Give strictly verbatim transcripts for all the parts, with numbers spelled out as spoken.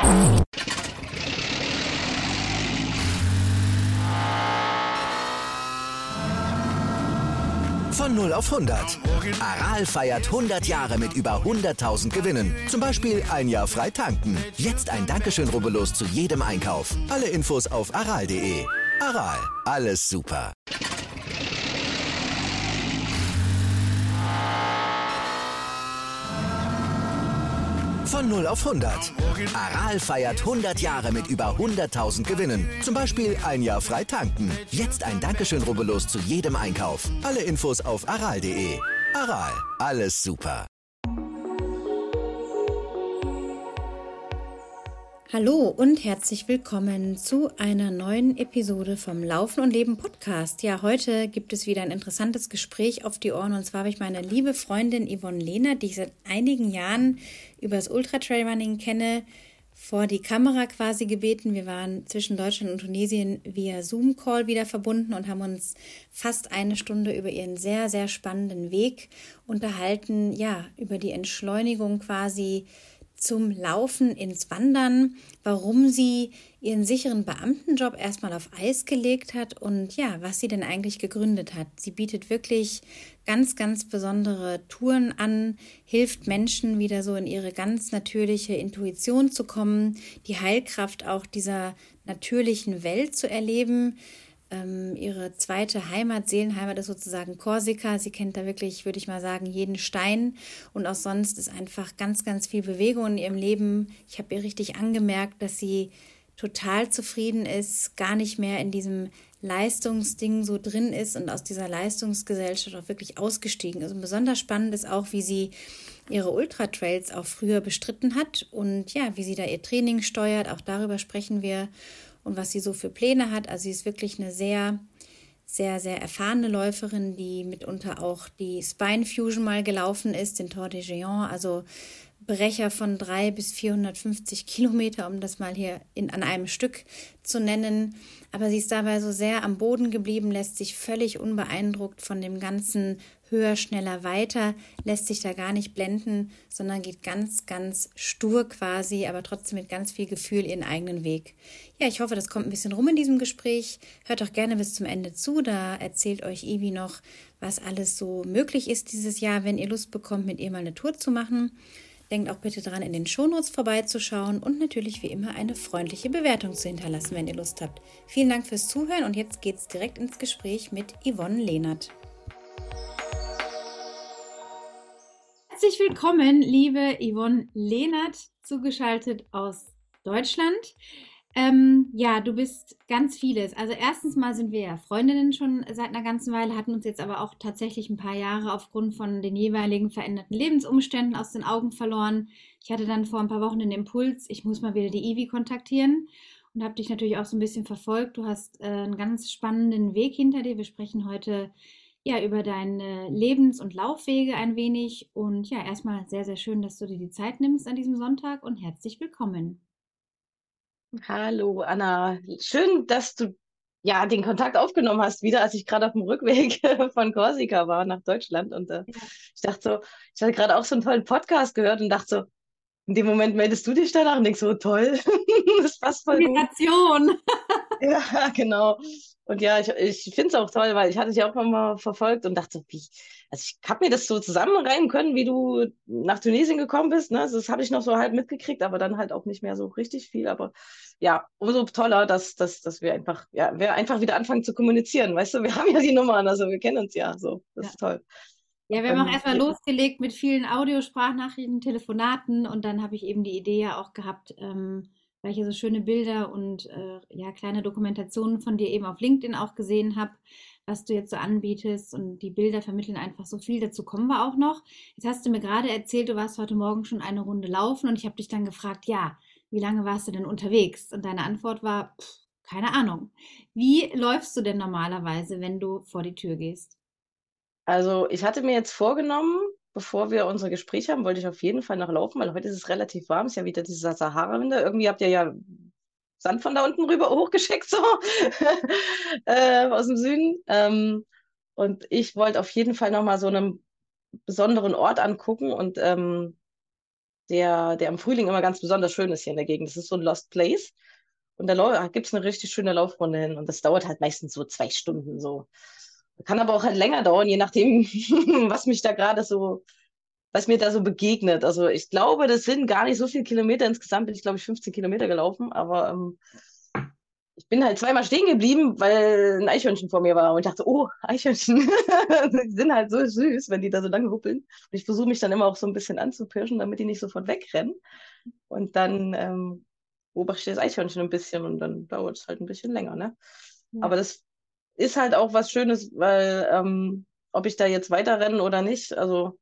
Von null auf hundert. Aral feiert hundert Jahre mit über hunderttausend Gewinnen. Zum Beispiel ein Jahr frei tanken. Jetzt ein Dankeschön, rubbellos zu jedem Einkauf. Alle Infos auf aral punkt de. Aral, alles super. Von null auf hundert. Aral feiert hundert Jahre mit über hunderttausend Gewinnen. Zum Beispiel ein Jahr frei tanken. Jetzt ein Dankeschön, rubbellos zu jedem Einkauf. Alle Infos auf aral punkt de. Aral, alles super. Hallo und herzlich willkommen zu einer neuen Episode vom Laufen und Leben Podcast. Ja, heute gibt es wieder ein interessantes Gespräch auf die Ohren und zwar habe ich meine liebe Freundin Yvonne Lehnert, die ich seit einigen Jahren über das Ultra-Trailrunning kenne, vor die Kamera quasi gebeten. Wir waren zwischen Deutschland und Tunesien via Zoom-Call wieder verbunden und haben uns fast eine Stunde über ihren sehr, sehr spannenden Weg unterhalten, ja, über die Entschleunigung quasi zum Laufen ins Wandern, warum sie ihren sicheren Beamtenjob erstmal auf Eis gelegt hat und ja, was sie denn eigentlich gegründet hat. Sie bietet wirklich ganz, ganz besondere Touren an, hilft Menschen wieder so in ihre ganz natürliche Intuition zu kommen, die Heilkraft auch dieser natürlichen Welt zu erleben. Ähm, ihre zweite Heimat, Seelenheimat ist sozusagen Korsika. Sie kennt da wirklich, würde ich mal sagen, jeden Stein und auch sonst ist einfach ganz, ganz viel Bewegung in ihrem Leben. Ich habe ihr richtig angemerkt, dass sie total zufrieden ist, gar nicht mehr in diesem Leistungsding so drin ist und aus dieser Leistungsgesellschaft auch wirklich ausgestiegen ist. Und besonders spannend ist auch, wie sie ihre Ultratrails auch früher bestritten hat und ja, wie sie da ihr Training steuert. Auch darüber sprechen wir. Und was sie so für Pläne hat. Also sie ist wirklich eine sehr, sehr, sehr erfahrene Läuferin, die mitunter auch die Spine Fusion mal gelaufen ist, den Tour de Géant, also Brecher von drei bis vierhundertfünfzig Kilometer, um das mal hier in, an einem Stück zu nennen. Aber sie ist dabei so sehr am Boden geblieben, lässt sich völlig unbeeindruckt von dem ganzen höher, schneller, weiter, lässt sich da gar nicht blenden, sondern geht ganz, ganz stur quasi, aber trotzdem mit ganz viel Gefühl ihren eigenen Weg. Ja, ich hoffe, das kommt ein bisschen rum in diesem Gespräch. Hört doch gerne bis zum Ende zu, da erzählt euch Ivi noch, was alles so möglich ist dieses Jahr, wenn ihr Lust bekommt, mit ihr mal eine Tour zu machen. Denkt auch bitte dran, in den Shownotes vorbeizuschauen und natürlich wie immer eine freundliche Bewertung zu hinterlassen, wenn ihr Lust habt. Vielen Dank fürs Zuhören und jetzt geht's direkt ins Gespräch mit Yvonne Lehnert. Herzlich willkommen, liebe Yvonne Lehnert, zugeschaltet aus Deutschland. Ähm, ja, du bist ganz vieles. Also erstens mal sind wir ja Freundinnen schon seit einer ganzen Weile, hatten uns jetzt aber auch tatsächlich ein paar Jahre aufgrund von den jeweiligen veränderten Lebensumständen aus den Augen verloren. Ich hatte dann vor ein paar Wochen den Impuls, ich muss mal wieder die Ivi kontaktieren und habe dich natürlich auch so ein bisschen verfolgt. Du hast äh, einen ganz spannenden Weg hinter dir. Wir sprechen heute ja über deine Lebens- und Laufwege ein wenig und ja, erstmal sehr, sehr schön, dass du dir die Zeit nimmst an diesem Sonntag und herzlich willkommen. Hallo Anna, schön, dass du ja den Kontakt aufgenommen hast, wieder als ich gerade auf dem Rückweg von Korsika war nach Deutschland und äh, Ja. ich dachte so, ich hatte gerade auch so einen tollen Podcast gehört und dachte so, in dem Moment meldest du dich danach und denkst so, toll, das passt voll gut. Meditation. Ja, genau. Und ja, ich, ich finde es auch toll, weil ich hatte dich auch mal verfolgt und dachte, so, wie, also ich habe mir das so zusammenreimen können, wie du nach Tunesien gekommen bist. Ne? Also das habe ich noch so halb mitgekriegt, aber dann halt auch nicht mehr so richtig viel. Aber ja, umso toller, dass, dass, dass wir einfach, ja, wir einfach wieder anfangen zu kommunizieren. Weißt du, wir haben ja die Nummern, also wir kennen uns ja so. Das Ja. ist toll. Ja, wir haben auch Ähm, erstmal losgelegt mit vielen Audiosprachnachrichten, Telefonaten und dann habe ich eben die Idee ja auch gehabt, ähm, weil ich ja so schöne Bilder und äh, ja, kleine Dokumentationen von dir eben auf LinkedIn auch gesehen habe, was du jetzt so anbietest und die Bilder vermitteln einfach so viel. Dazu kommen wir auch noch. Jetzt hast du mir gerade erzählt, du warst heute Morgen schon eine Runde laufen und ich habe dich dann gefragt, ja, wie lange warst du denn unterwegs? Und deine Antwort war, pff, keine Ahnung. Wie läufst du denn normalerweise, wenn du vor die Tür gehst? Also ich hatte mir jetzt vorgenommen, bevor wir unser Gespräch haben, wollte ich auf jeden Fall noch laufen, weil heute ist es relativ warm, ist ja wieder dieser Sahara-Winter. Irgendwie habt ihr ja Sand von da unten rüber hochgeschickt, so äh, aus dem Süden. Ähm, und ich wollte auf jeden Fall noch mal so einen besonderen Ort angucken und ähm, der, der im Frühling immer ganz besonders schön ist hier in der Gegend. Das ist so ein Lost Place. Und da gibt es eine richtig schöne Laufrunde hin. Und das dauert halt meistens so zwei Stunden so. Kann aber auch halt länger dauern, je nachdem, was mich da gerade so, was mir da so begegnet. Also ich glaube, das sind gar nicht so viele Kilometer. Insgesamt bin ich, glaube ich, fünfzehn Kilometer gelaufen. Aber ähm, ich bin halt zweimal stehen geblieben, weil ein Eichhörnchen vor mir war. Und ich dachte, oh, Eichhörnchen, die sind halt so süß, wenn die da so lange huppeln. Und ich versuche mich dann immer auch so ein bisschen anzupirschen, damit die nicht sofort wegrennen. Und dann ähm, beobachte ich das Eichhörnchen ein bisschen und dann dauert es halt ein bisschen länger, ne? Ja. Aber das ist halt auch was Schönes, weil ähm, ob ich da jetzt weiter renne oder nicht, also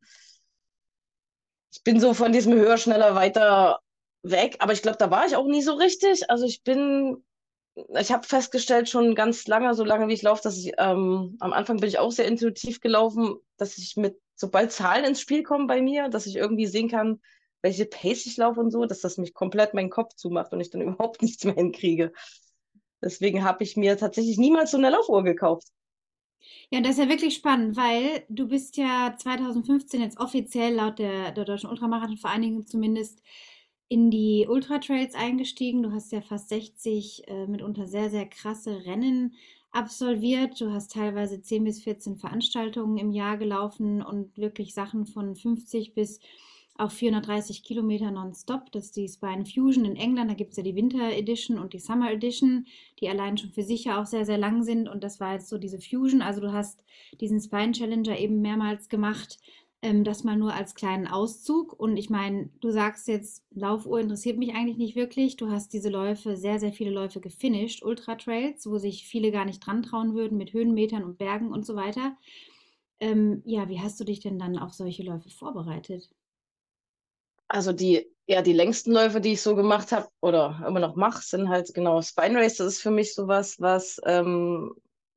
ich bin so von diesem höher, schneller, weiter weg, aber ich glaube, da war ich auch nie so richtig. Also ich bin, ich habe festgestellt schon ganz lange, so lange wie ich laufe, dass ich, ähm, am Anfang bin ich auch sehr intuitiv gelaufen, dass ich mit, sobald Zahlen ins Spiel kommen bei mir, dass ich irgendwie sehen kann, welche Pace ich laufe und so, dass das mich komplett meinen Kopf zumacht und ich dann überhaupt nichts mehr hinkriege. Deswegen habe ich mir tatsächlich niemals so eine Laufuhr gekauft. Ja, das ist ja wirklich spannend, weil du bist ja zwanzig fünfzehn jetzt offiziell laut der, der Deutschen Ultramarathon-Vereinigung zumindest in die Ultratrails eingestiegen. Du hast ja fast sechzig äh, mitunter sehr, sehr krasse Rennen absolviert. Du hast teilweise zehn bis vierzehn Veranstaltungen im Jahr gelaufen und wirklich Sachen von fünfzig bis auch vierhundertdreißig Kilometer nonstop. Das ist die Spine Fusion in England. Da gibt es ja die Winter Edition und die Summer Edition, die allein schon für sich ja auch sehr, sehr lang sind. Und das war jetzt so diese Fusion. Also du hast diesen Spine Challenger eben mehrmals gemacht. Ähm, das mal nur als kleinen Auszug. Und ich meine, du sagst jetzt, Laufuhr interessiert mich eigentlich nicht wirklich. Du hast diese Läufe, sehr, sehr viele Läufe gefinisht, Ultra-Trails, wo sich viele gar nicht dran trauen würden, mit Höhenmetern und Bergen und so weiter. Ähm, ja, wie hast du dich denn dann auf solche Läufe vorbereitet? Also die, ja, die längsten Läufe, die ich so gemacht habe oder immer noch mache, sind halt genau Spine Race. Das ist für mich sowas, was ähm,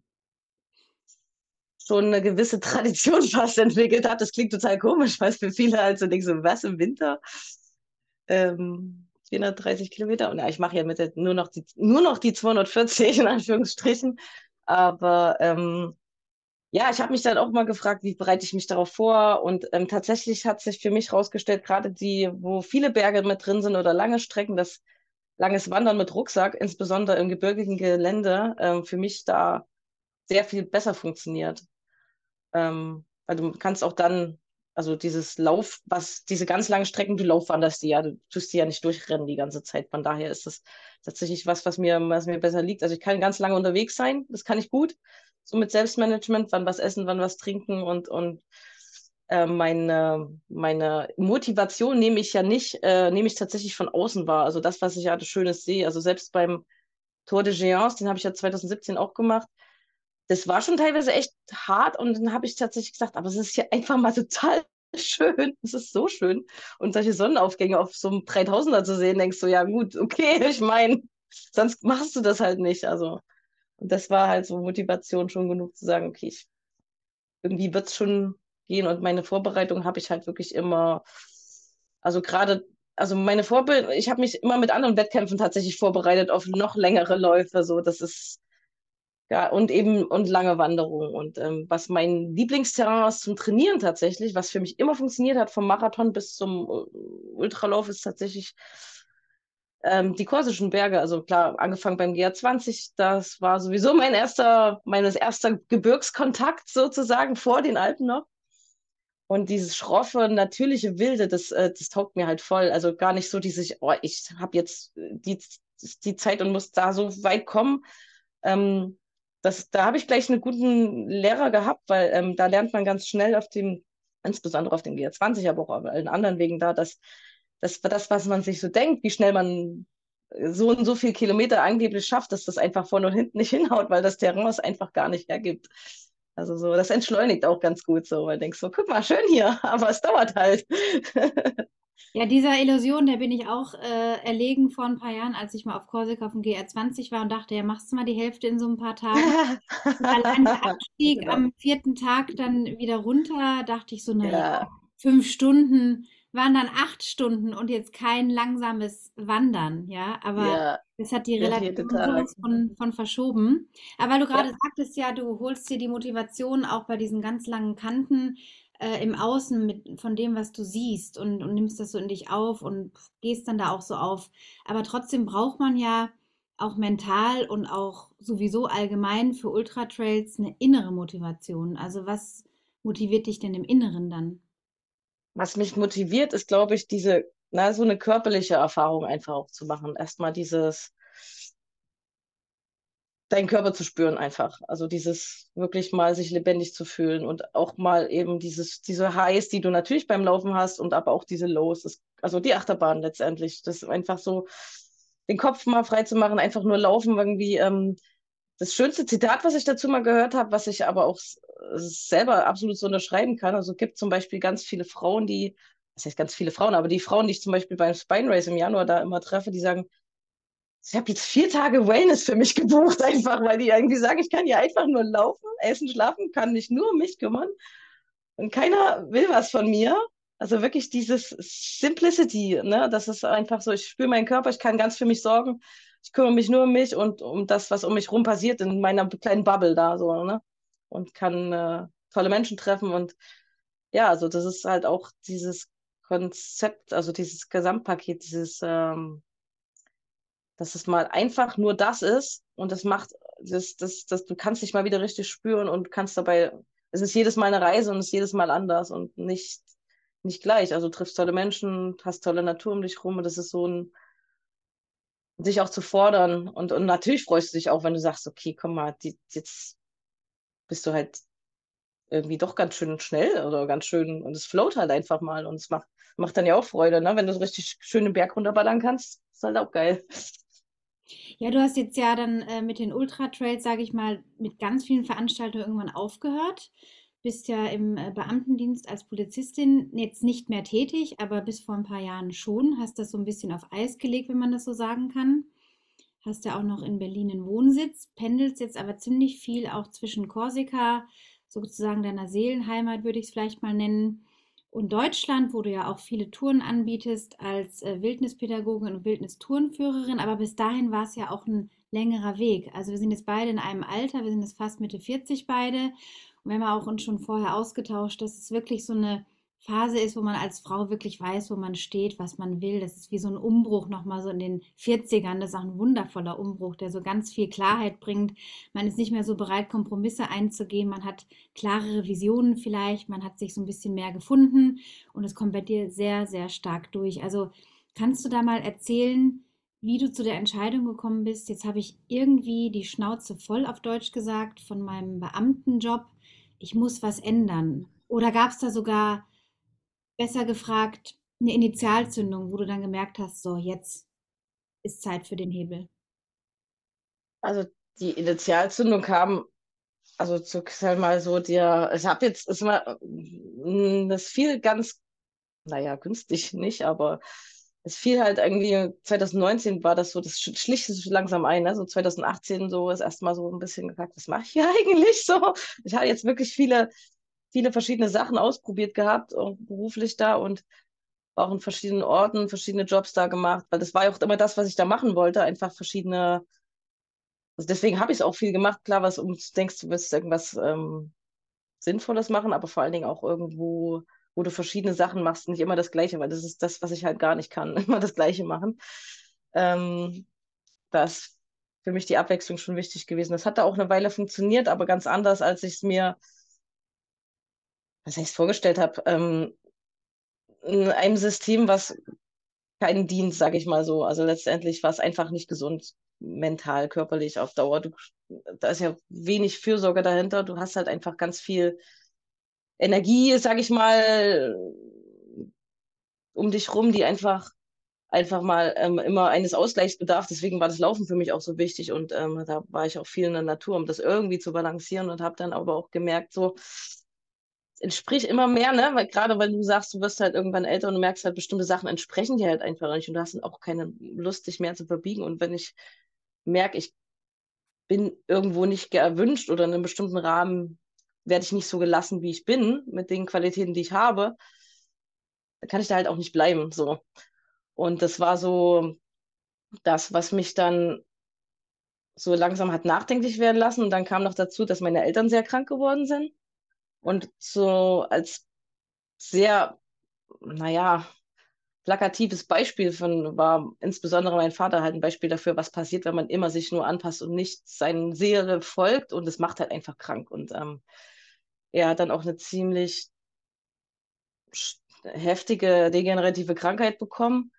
schon eine gewisse Tradition fast entwickelt hat. Das klingt total komisch, weil es für viele halt so denken, so was im Winter? Ähm, vierhundertdreißig Kilometer. Und ja, ich mache ja mit der, nur noch die, nur noch die zweihundertvierzig in Anführungsstrichen. Aber ähm, ja, ich habe mich dann auch mal gefragt, wie bereite ich mich darauf vor? Und ähm, tatsächlich hat sich für mich herausgestellt, gerade die, wo viele Berge mit drin sind oder lange Strecken, das langes Wandern mit Rucksack, insbesondere im gebirgigen Gelände, ähm, für mich da sehr viel besser funktioniert. Ähm, weil du kannst auch dann, also dieses Lauf, was, diese ganz langen Strecken, du laufwanderst die ja, du tust die ja nicht durchrennen die ganze Zeit. Von daher ist das tatsächlich was, was mir, was mir besser liegt. Also ich kann ganz lange unterwegs sein, das kann ich gut. So mit Selbstmanagement, wann was essen, wann was trinken und, und äh, meine, meine Motivation nehme ich ja nicht, äh, nehme ich tatsächlich von außen wahr. Also das, was ich ja alles Schönes sehe. Also selbst beim Tour de Géance, den habe ich ja zwanzig siebzehn auch gemacht, das war schon teilweise echt hart und dann habe ich tatsächlich gesagt, aber es ist hier einfach mal total schön. Es ist so schön. Und solche Sonnenaufgänge auf so einem dreitausender zu sehen, denkst du, ja gut, okay, ich meine, sonst machst du das halt nicht. Also, und das war halt so Motivation schon genug zu sagen, okay, ich, irgendwie wird es schon gehen und meine Vorbereitung habe ich halt wirklich immer, also gerade, also meine Vorbild, ich habe mich immer mit anderen Wettkämpfen tatsächlich vorbereitet auf noch längere Läufe, so, das ist ja, und eben und lange Wanderungen. Und ähm, was mein Lieblingsterrain ist zum Trainieren tatsächlich, was für mich immer funktioniert hat, vom Marathon bis zum äh, Ultralauf, ist tatsächlich ähm, die korsischen Berge. Also klar, angefangen beim G R zwanzig, das war sowieso mein erster, meines erster Gebirgskontakt sozusagen vor den Alpen noch. Und dieses schroffe, natürliche Wilde, das, äh, das taugt mir halt voll. Also gar nicht so dieses, oh, ich habe jetzt die, die Zeit und muss da so weit kommen. Ähm, das, da habe ich gleich einen guten Lehrer gehabt, weil ähm, da lernt man ganz schnell auf dem, insbesondere auf dem G R zwanzig, aber auch auf allen anderen Wegen da, dass das, das, was man sich so denkt, wie schnell man so und so viel Kilometer angeblich schafft, dass das einfach vorne und hinten nicht hinhaut, weil das Terrain es einfach gar nicht hergibt. Also so, das entschleunigt auch ganz gut so, weil du denkst so, guck mal, schön hier, aber es dauert halt. Ja, dieser Illusion, der bin ich auch äh, erlegen vor ein paar Jahren, als ich mal auf Korsika auf dem G R zwanzig war und dachte, ja, machst du mal die Hälfte in so ein paar Tagen. Und allein der Abstieg Genau. am vierten Tag dann wieder runter, dachte ich so, naja, Ja, fünf Stunden waren dann acht Stunden und jetzt kein langsames Wandern, ja. Aber ja, das hat die der vierte Relation Tag. sowas von, von verschoben. Aber weil du Ja, gerade sagtest, ja, du holst dir die Motivation auch bei diesen ganz langen Kanten. äh, im Außen mit, von dem, was du siehst und, und nimmst das so in dich auf und gehst dann da auch so auf. Aber trotzdem braucht man ja auch mental und auch sowieso allgemein für Ultratrails eine innere Motivation. Also was motiviert dich denn im Inneren dann? Was mich motiviert, ist, glaube ich, diese, na, so eine körperliche Erfahrung einfach auch zu machen. Erstmal dieses, deinen Körper zu spüren einfach. Also dieses wirklich mal sich lebendig zu fühlen und auch mal eben dieses, diese Highs, die du natürlich beim Laufen hast und aber auch diese Lows. Das, also die Achterbahn letztendlich. Das ist einfach so, den Kopf mal frei zu machen, einfach nur laufen irgendwie. Ähm, das schönste Zitat, was ich dazu mal gehört habe, was ich aber auch s- selber absolut so unterschreiben kann. Also es gibt zum Beispiel ganz viele Frauen, die, das heißt ganz viele Frauen, aber die Frauen, die ich zum Beispiel beim Spine Race im Januar da immer treffe, die sagen, ich habe jetzt vier Tage Wellness für mich gebucht, einfach, weil die irgendwie sagen, ich kann hier einfach nur laufen, essen, schlafen, kann mich nur um mich kümmern und keiner will was von mir. Also wirklich dieses Simplicity, ne? Das ist einfach so, ich spüre meinen Körper, ich kann ganz für mich sorgen, ich kümmere mich nur um mich und um das, was um mich rum passiert in meiner kleinen Bubble da, so, ne? Und kann äh, tolle Menschen treffen und ja, also das ist halt auch dieses Konzept, also dieses Gesamtpaket, dieses ähm, dass es mal einfach nur das ist und das macht, das, das, das, du kannst dich mal wieder richtig spüren und kannst dabei, es ist jedes Mal eine Reise und es ist jedes Mal anders und nicht, nicht gleich. Also du triffst tolle Menschen, hast tolle Natur um dich rum und das ist so ein, sich auch zu fordern und, und natürlich freust du dich auch, wenn du sagst, okay, komm mal, die, jetzt bist du halt irgendwie doch ganz schön schnell oder ganz schön und es float halt einfach mal und es macht, macht dann ja auch Freude, ne? Wenn du so richtig schön den Berg runterballern kannst, ist halt auch geil. Ja, du hast jetzt ja dann äh, mit den Ultra-Trails, sage ich mal, mit ganz vielen Veranstaltungen irgendwann aufgehört. Bist ja im äh, Beamtendienst als Polizistin jetzt nicht mehr tätig, aber bis vor ein paar Jahren schon. Hast das so ein bisschen auf Eis gelegt, wenn man das so sagen kann. Hast ja auch noch in Berlin einen Wohnsitz, pendelst jetzt aber ziemlich viel auch zwischen Korsika, sozusagen deiner Seelenheimat, würde ich es vielleicht mal nennen, und Deutschland, wo du ja auch viele Touren anbietest als äh, Wildnispädagogin und Wildnistourenführerin. Aber bis dahin war es ja auch ein längerer Weg. Also wir sind jetzt beide in einem Alter, wir sind jetzt fast Mitte vierzig beide. Und wir haben auch uns schon vorher ausgetauscht, dass es wirklich so eine Phase ist, wo man als Frau wirklich weiß, wo man steht, was man will. Das ist wie so ein Umbruch nochmal so in den Vierzigern. Das ist auch ein wundervoller Umbruch, der so ganz viel Klarheit bringt. Man ist nicht mehr so bereit, Kompromisse einzugehen. Man hat klarere Visionen vielleicht. Man hat sich so ein bisschen mehr gefunden und es kommt bei dir sehr, sehr stark durch. Also kannst du da mal erzählen, wie du zu der Entscheidung gekommen bist? Jetzt habe ich irgendwie die Schnauze voll auf Deutsch gesagt von meinem Beamtenjob. Ich muss was ändern. Oder gab es da sogar, besser gefragt, eine Initialzündung, wo du dann gemerkt hast, so jetzt ist Zeit für den Hebel? Also die Initialzündung kam, also zu sag mal so, dir, ich habe jetzt, ist mal, mm, das fiel ganz, naja, günstig nicht, aber es fiel halt irgendwie, zwanzig neunzehn war das so, das sch- schlich sich langsam ein, ne? So zwanzig achtzehn so ist erstmal so ein bisschen gefragt, was mache ich hier eigentlich so? Ich habe jetzt wirklich viele, viele verschiedene Sachen ausprobiert gehabt, auch beruflich da und auch in verschiedenen Orten, verschiedene Jobs da gemacht, weil das war ja auch immer das, was ich da machen wollte, einfach verschiedene. Also deswegen habe ich es auch viel gemacht. Klar, was um du denkst, du willst irgendwas ähm, Sinnvolles machen, aber vor allen Dingen auch irgendwo, wo du verschiedene Sachen machst, nicht immer das Gleiche, weil das ist das, was ich halt gar nicht kann, immer das Gleiche machen. Ähm, Da ist für mich die Abwechslung schon wichtig gewesen. Das hat da auch eine Weile funktioniert, aber ganz anders, als ich es mir, was ich es vorgestellt habe. Ähm, in einem System, was keinen dient, sage ich mal so. Also letztendlich war es einfach nicht gesund, mental, körperlich auf Dauer. Du, da ist ja wenig Fürsorge dahinter. Du hast halt einfach ganz viel Energie, sage ich mal, um dich rum, die einfach einfach mal ähm, immer eines Ausgleichs bedarf. Deswegen war das Laufen für mich auch so wichtig und ähm, da war ich auch viel in der Natur, um das irgendwie zu balancieren und habe dann aber auch gemerkt, so entspricht immer mehr, ne? Weil gerade weil du sagst, du wirst halt irgendwann älter und du merkst halt, bestimmte Sachen entsprechen dir halt einfach nicht und du hast dann auch keine Lust, dich mehr zu verbiegen. Und wenn ich merke, ich bin irgendwo nicht erwünscht oder in einem bestimmten Rahmen werde ich nicht so gelassen, wie ich bin, mit den Qualitäten, die ich habe, dann kann ich da halt auch nicht bleiben. So. Und das war so das, was mich dann so langsam hat nachdenklich werden lassen. Und dann kam noch dazu, dass meine Eltern sehr krank geworden sind. Und so als sehr, naja, plakatives Beispiel von, war insbesondere mein Vater halt ein Beispiel dafür, was passiert, wenn man immer sich nur anpasst und nicht seinen Seele folgt und es macht halt einfach krank. Und ähm, er hat dann auch eine ziemlich sch- heftige degenerative Krankheit bekommen,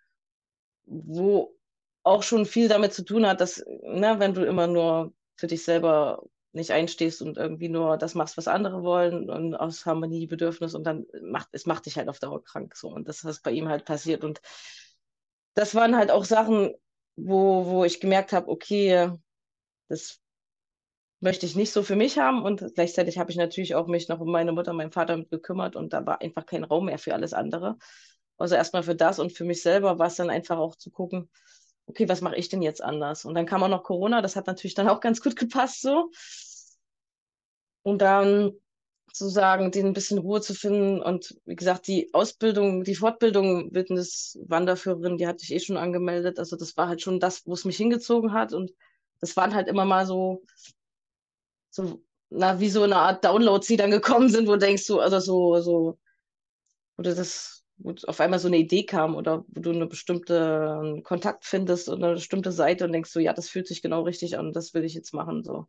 wo auch schon viel damit zu tun hat, dass, ne, wenn du immer nur für dich selber nicht einstehst und irgendwie nur das machst, was andere wollen und aus Harmonie, Bedürfnis und dann macht es macht dich halt auf Dauer krank so und das ist bei ihm halt passiert und das waren halt auch Sachen, wo, wo ich gemerkt habe, okay, das möchte ich nicht so für mich haben und gleichzeitig habe ich natürlich auch mich noch um meine Mutter, meinen Vater mit gekümmert und da war einfach kein Raum mehr für alles andere. Also erstmal für das und für mich selber war es dann einfach auch zu gucken, okay, was mache ich denn jetzt anders? Und dann kam auch noch Corona, das hat natürlich dann auch ganz gut gepasst so. Und dann zu sagen, denen ein bisschen Ruhe zu finden. Und wie gesagt, die Ausbildung, die Fortbildung Wildnis-Wanderführerin, die hatte ich eh schon angemeldet. Also das war halt schon das, wo es mich hingezogen hat. Und das waren halt immer mal so, so, na, wie so eine Art Downloads, die dann gekommen sind, wo denkst du, also so, so, oder das, wo auf einmal so eine Idee kam oder wo du eine bestimmte einen Kontakt findest oder eine bestimmte Seite und denkst so, ja, das fühlt sich genau richtig an, das will ich jetzt machen. So.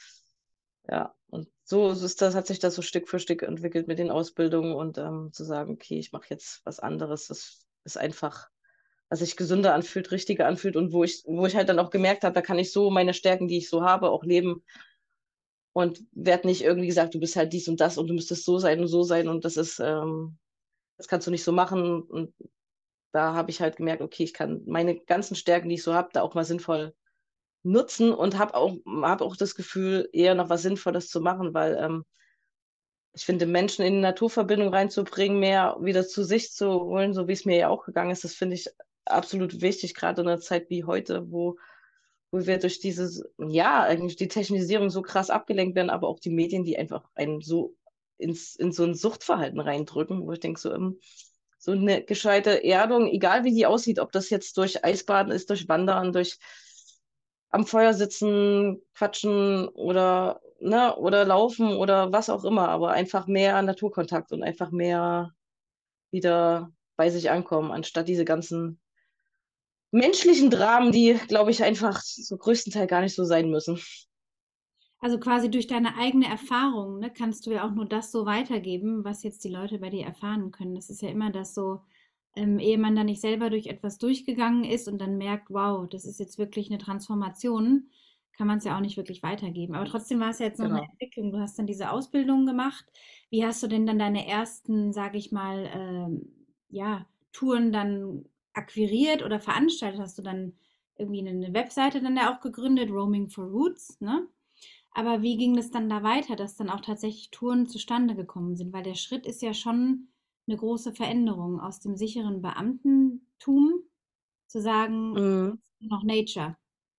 Ja, und so ist das, hat sich das so Stück für Stück entwickelt mit den Ausbildungen und ähm, zu sagen, okay, ich mache jetzt was anderes. Das ist einfach, was sich gesünder anfühlt, richtiger anfühlt und wo ich, wo ich halt dann auch gemerkt habe, da kann ich so meine Stärken, die ich so habe, auch leben und werde nicht irgendwie gesagt, du bist halt dies und das und du müsstest so sein und so sein und das ist, ähm, das kannst du nicht so machen. Und da habe ich halt gemerkt, okay, ich kann meine ganzen Stärken, die ich so habe, da auch mal sinnvoll nutzen und habe auch, hab auch das Gefühl, eher noch was Sinnvolles zu machen, weil ähm, ich finde, Menschen in die Naturverbindung reinzubringen, mehr wieder zu sich zu holen, so wie es mir ja auch gegangen ist, das finde ich absolut wichtig, gerade in einer Zeit wie heute, wo, wo wir durch dieses, ja, eigentlich die Technisierung so krass abgelenkt werden, aber auch die Medien, die einfach einen so ins, in so ein Suchtverhalten reindrücken, wo ich denke, so, ähm, so eine gescheite Erdung, egal wie die aussieht, ob das jetzt durch Eisbaden ist, durch Wandern, durch am Feuer sitzen, quatschen oder, ne, oder laufen oder was auch immer, aber einfach mehr Naturkontakt und einfach mehr wieder bei sich ankommen, anstatt diese ganzen menschlichen Dramen, die, glaube ich, einfach so größtenteils gar nicht so sein müssen. Also quasi durch deine eigene Erfahrung, ne, kannst du ja auch nur das so weitergeben, was jetzt die Leute bei dir erfahren können. Das ist ja immer das so, ähm, ehe man da nicht selber durch etwas durchgegangen ist und dann merkt, wow, das ist jetzt wirklich eine Transformation, kann man es ja auch nicht wirklich weitergeben. Aber trotzdem war es ja jetzt noch eine Genau. Entwicklung. Du hast dann diese Ausbildung gemacht. Wie hast du denn dann deine ersten, sage ich mal, ähm, ja, Touren dann akquiriert oder veranstaltet? Hast du dann irgendwie eine Webseite dann ja auch gegründet, Roaming for Roots, ne? Aber wie ging es dann da weiter, dass dann auch tatsächlich Touren zustande gekommen sind? Weil der Schritt ist ja schon eine große Veränderung aus dem sicheren Beamtentum zu sagen, Mhm. noch Nature.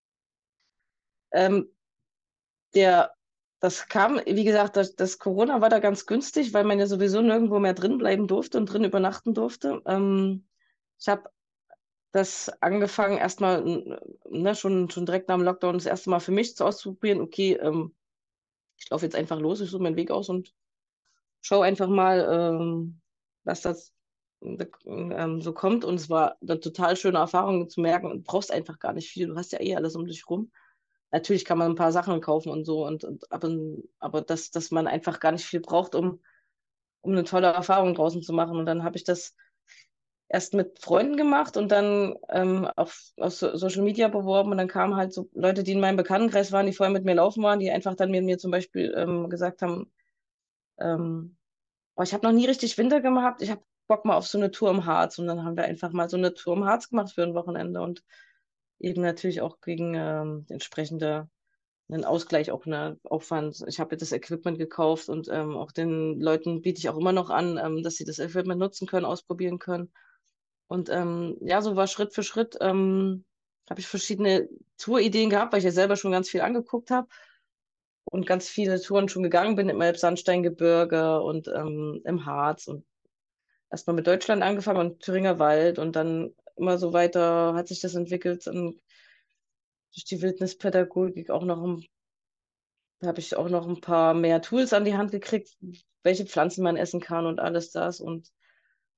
Ähm, der, das kam, wie gesagt, das, das Corona war da ganz günstig, weil man ja sowieso nirgendwo mehr drin bleiben durfte und drin übernachten durfte. Ähm, ich habe das angefangen, erstmal, ne, schon, schon direkt nach dem Lockdown das erste Mal für mich zu auszuprobieren. Okay, ähm, ich laufe jetzt einfach los, ich suche meinen Weg aus und schaue einfach mal, ähm, was das ähm, so kommt. Und es war eine total schöne Erfahrung zu merken, du brauchst einfach gar nicht viel. Du hast ja eh alles um dich rum. Natürlich kann man ein paar Sachen kaufen und so, und, und aber, aber dass, dass man einfach gar nicht viel braucht, um, um eine tolle Erfahrung draußen zu machen. Und dann habe ich das erst mit Freunden gemacht und dann ähm, auf, auf so Social Media beworben und dann kamen halt so Leute, die in meinem Bekanntenkreis waren, die vorher mit mir laufen waren, die einfach dann mit mir zum Beispiel ähm, gesagt haben, ähm, oh, ich habe noch nie richtig Winter gehabt, ich habe Bock mal auf so eine Tour im Harz und dann haben wir einfach mal so eine Tour im Harz gemacht für ein Wochenende und eben natürlich auch gegen ähm, entsprechende einen Ausgleich, auch einen Aufwand. Ich habe das Equipment gekauft und ähm, auch den Leuten biete ich auch immer noch an, ähm, dass sie das Equipment nutzen können, ausprobieren können. Und ähm, ja, so war Schritt für Schritt, ähm, habe ich verschiedene Tourideen gehabt, weil ich ja selber schon ganz viel angeguckt habe und ganz viele Touren schon gegangen bin im Elbsandsteingebirge und ähm, im Harz und erstmal mit Deutschland angefangen und Thüringer Wald und dann immer so weiter hat sich das entwickelt und durch die Wildnispädagogik auch noch ein, habe ich auch noch ein paar mehr Tools an die Hand gekriegt, welche Pflanzen man essen kann und alles das und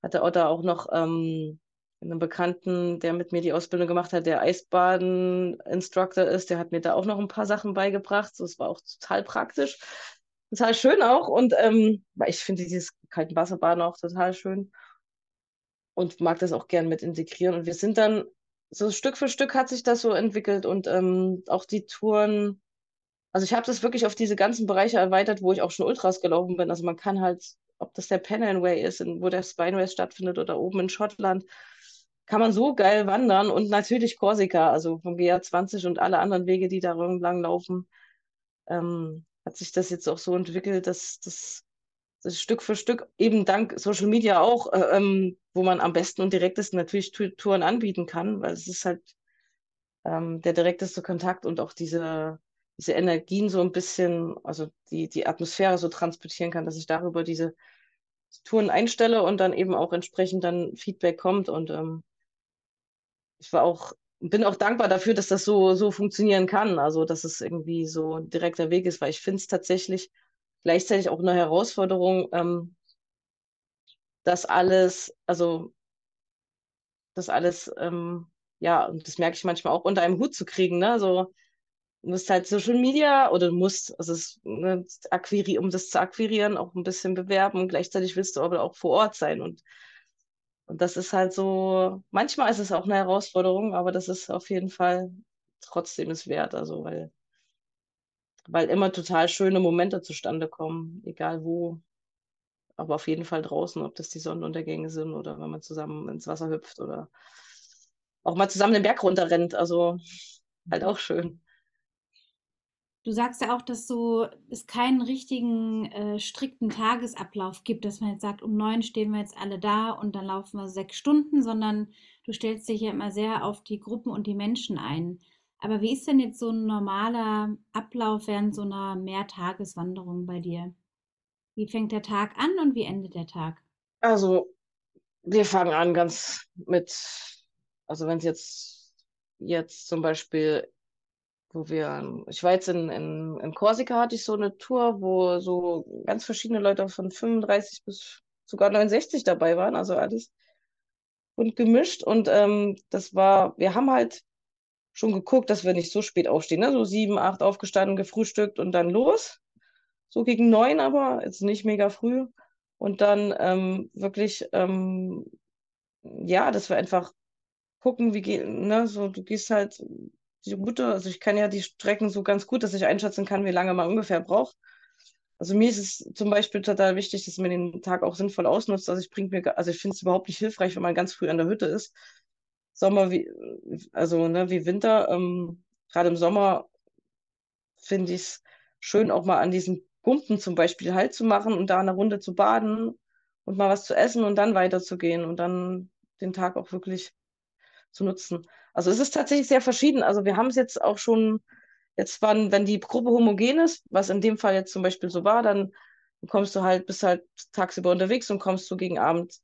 Hatte Otta auch noch ähm, einen Bekannten, der mit mir die Ausbildung gemacht hat, der Eisbaden-Instructor ist, der hat mir da auch noch ein paar Sachen beigebracht. So, es war auch total praktisch, total schön auch. Und ähm, weil ich finde dieses kalten Wasserbaden auch total schön und mag das auch gern mit integrieren. Und wir sind dann, so Stück für Stück hat sich das so entwickelt und ähm, auch die Touren. Also ich habe das wirklich auf diese ganzen Bereiche erweitert, wo ich auch schon Ultras gelaufen bin. Also man kann halt, ob das der Pennine Way ist, in, wo der Spine Race stattfindet oder oben in Schottland, kann man so geil wandern und natürlich Korsika, also vom G R zwanzig und alle anderen Wege, die da lang laufen, ähm, hat sich das jetzt auch so entwickelt, dass das das Stück für Stück, eben dank Social Media auch, äh, ähm, wo man am besten und direktesten natürlich Tu- Touren anbieten kann, weil es ist halt ähm, der direkteste Kontakt und auch diese, diese Energien so ein bisschen, also die, die Atmosphäre so transportieren kann, dass ich darüber diese Touren einstelle und dann eben auch entsprechend dann Feedback kommt. Und ähm, ich war auch, bin auch dankbar dafür, dass das so, so funktionieren kann. Also, dass es irgendwie so ein direkter Weg ist, weil ich finde es tatsächlich gleichzeitig auch eine Herausforderung, ähm, das alles, also das alles, ähm, ja, und das merke ich manchmal auch unter einem Hut zu kriegen, ne? So, du musst halt Social Media oder du musst, also es, ne, akquiri um das zu akquirieren, auch ein bisschen bewerben. Gleichzeitig willst du aber auch vor Ort sein. Und, und das ist halt so, manchmal ist es auch eine Herausforderung, aber das ist auf jeden Fall trotzdem es wert. Also, weil, weil immer total schöne Momente zustande kommen, egal wo, aber auf jeden Fall draußen, ob das die Sonnenuntergänge sind oder wenn man zusammen ins Wasser hüpft oder auch mal zusammen den Berg runterrennt. Also halt auch schön. Du sagst ja auch, dass so es keinen richtigen äh, strikten Tagesablauf gibt, dass man jetzt sagt, um neun stehen wir jetzt alle da und dann laufen wir sechs Stunden, sondern du stellst dich ja immer sehr auf die Gruppen und die Menschen ein. Aber wie ist denn jetzt so ein normaler Ablauf während so einer Mehrtageswanderung bei dir? Wie fängt der Tag an und wie endet der Tag? Also wir fangen an ganz mit, also wenn es jetzt, jetzt zum Beispiel, wo wir, ich war jetzt in, in, in Korsika, hatte ich so eine Tour, wo so ganz verschiedene Leute von fünfunddreißig bis sogar neunundsechzig dabei waren, also alles bunt gemischt. Und ähm, das war, wir haben halt schon geguckt, dass wir nicht so spät aufstehen, ne? So sieben, acht aufgestanden, gefrühstückt und dann los. So gegen neun aber, jetzt nicht mega früh. Und dann ähm, wirklich, ähm, ja, dass wir einfach gucken, wie geht, ne, so du gehst halt die Route, also ich kann ja die Strecken so ganz gut, dass ich einschätzen kann, wie lange man ungefähr braucht. Also mir ist es zum Beispiel total wichtig, dass man den Tag auch sinnvoll ausnutzt. Also ich bringt mir, also ich finde es überhaupt nicht hilfreich, wenn man ganz früh an der Hütte ist. Sommer wie, also ne, wie Winter, ähm, gerade im Sommer finde ich es schön, auch mal an diesen Gumpen zum Beispiel Halt zu machen und da eine Runde zu baden und mal was zu essen und dann weiterzugehen und dann den Tag auch wirklich zu nutzen. Also es ist tatsächlich sehr verschieden. Also wir haben es jetzt auch schon, jetzt wann, wenn die Gruppe homogen ist, was in dem Fall jetzt zum Beispiel so war, dann kommst du halt, bist halt tagsüber unterwegs und kommst du gegen Abend,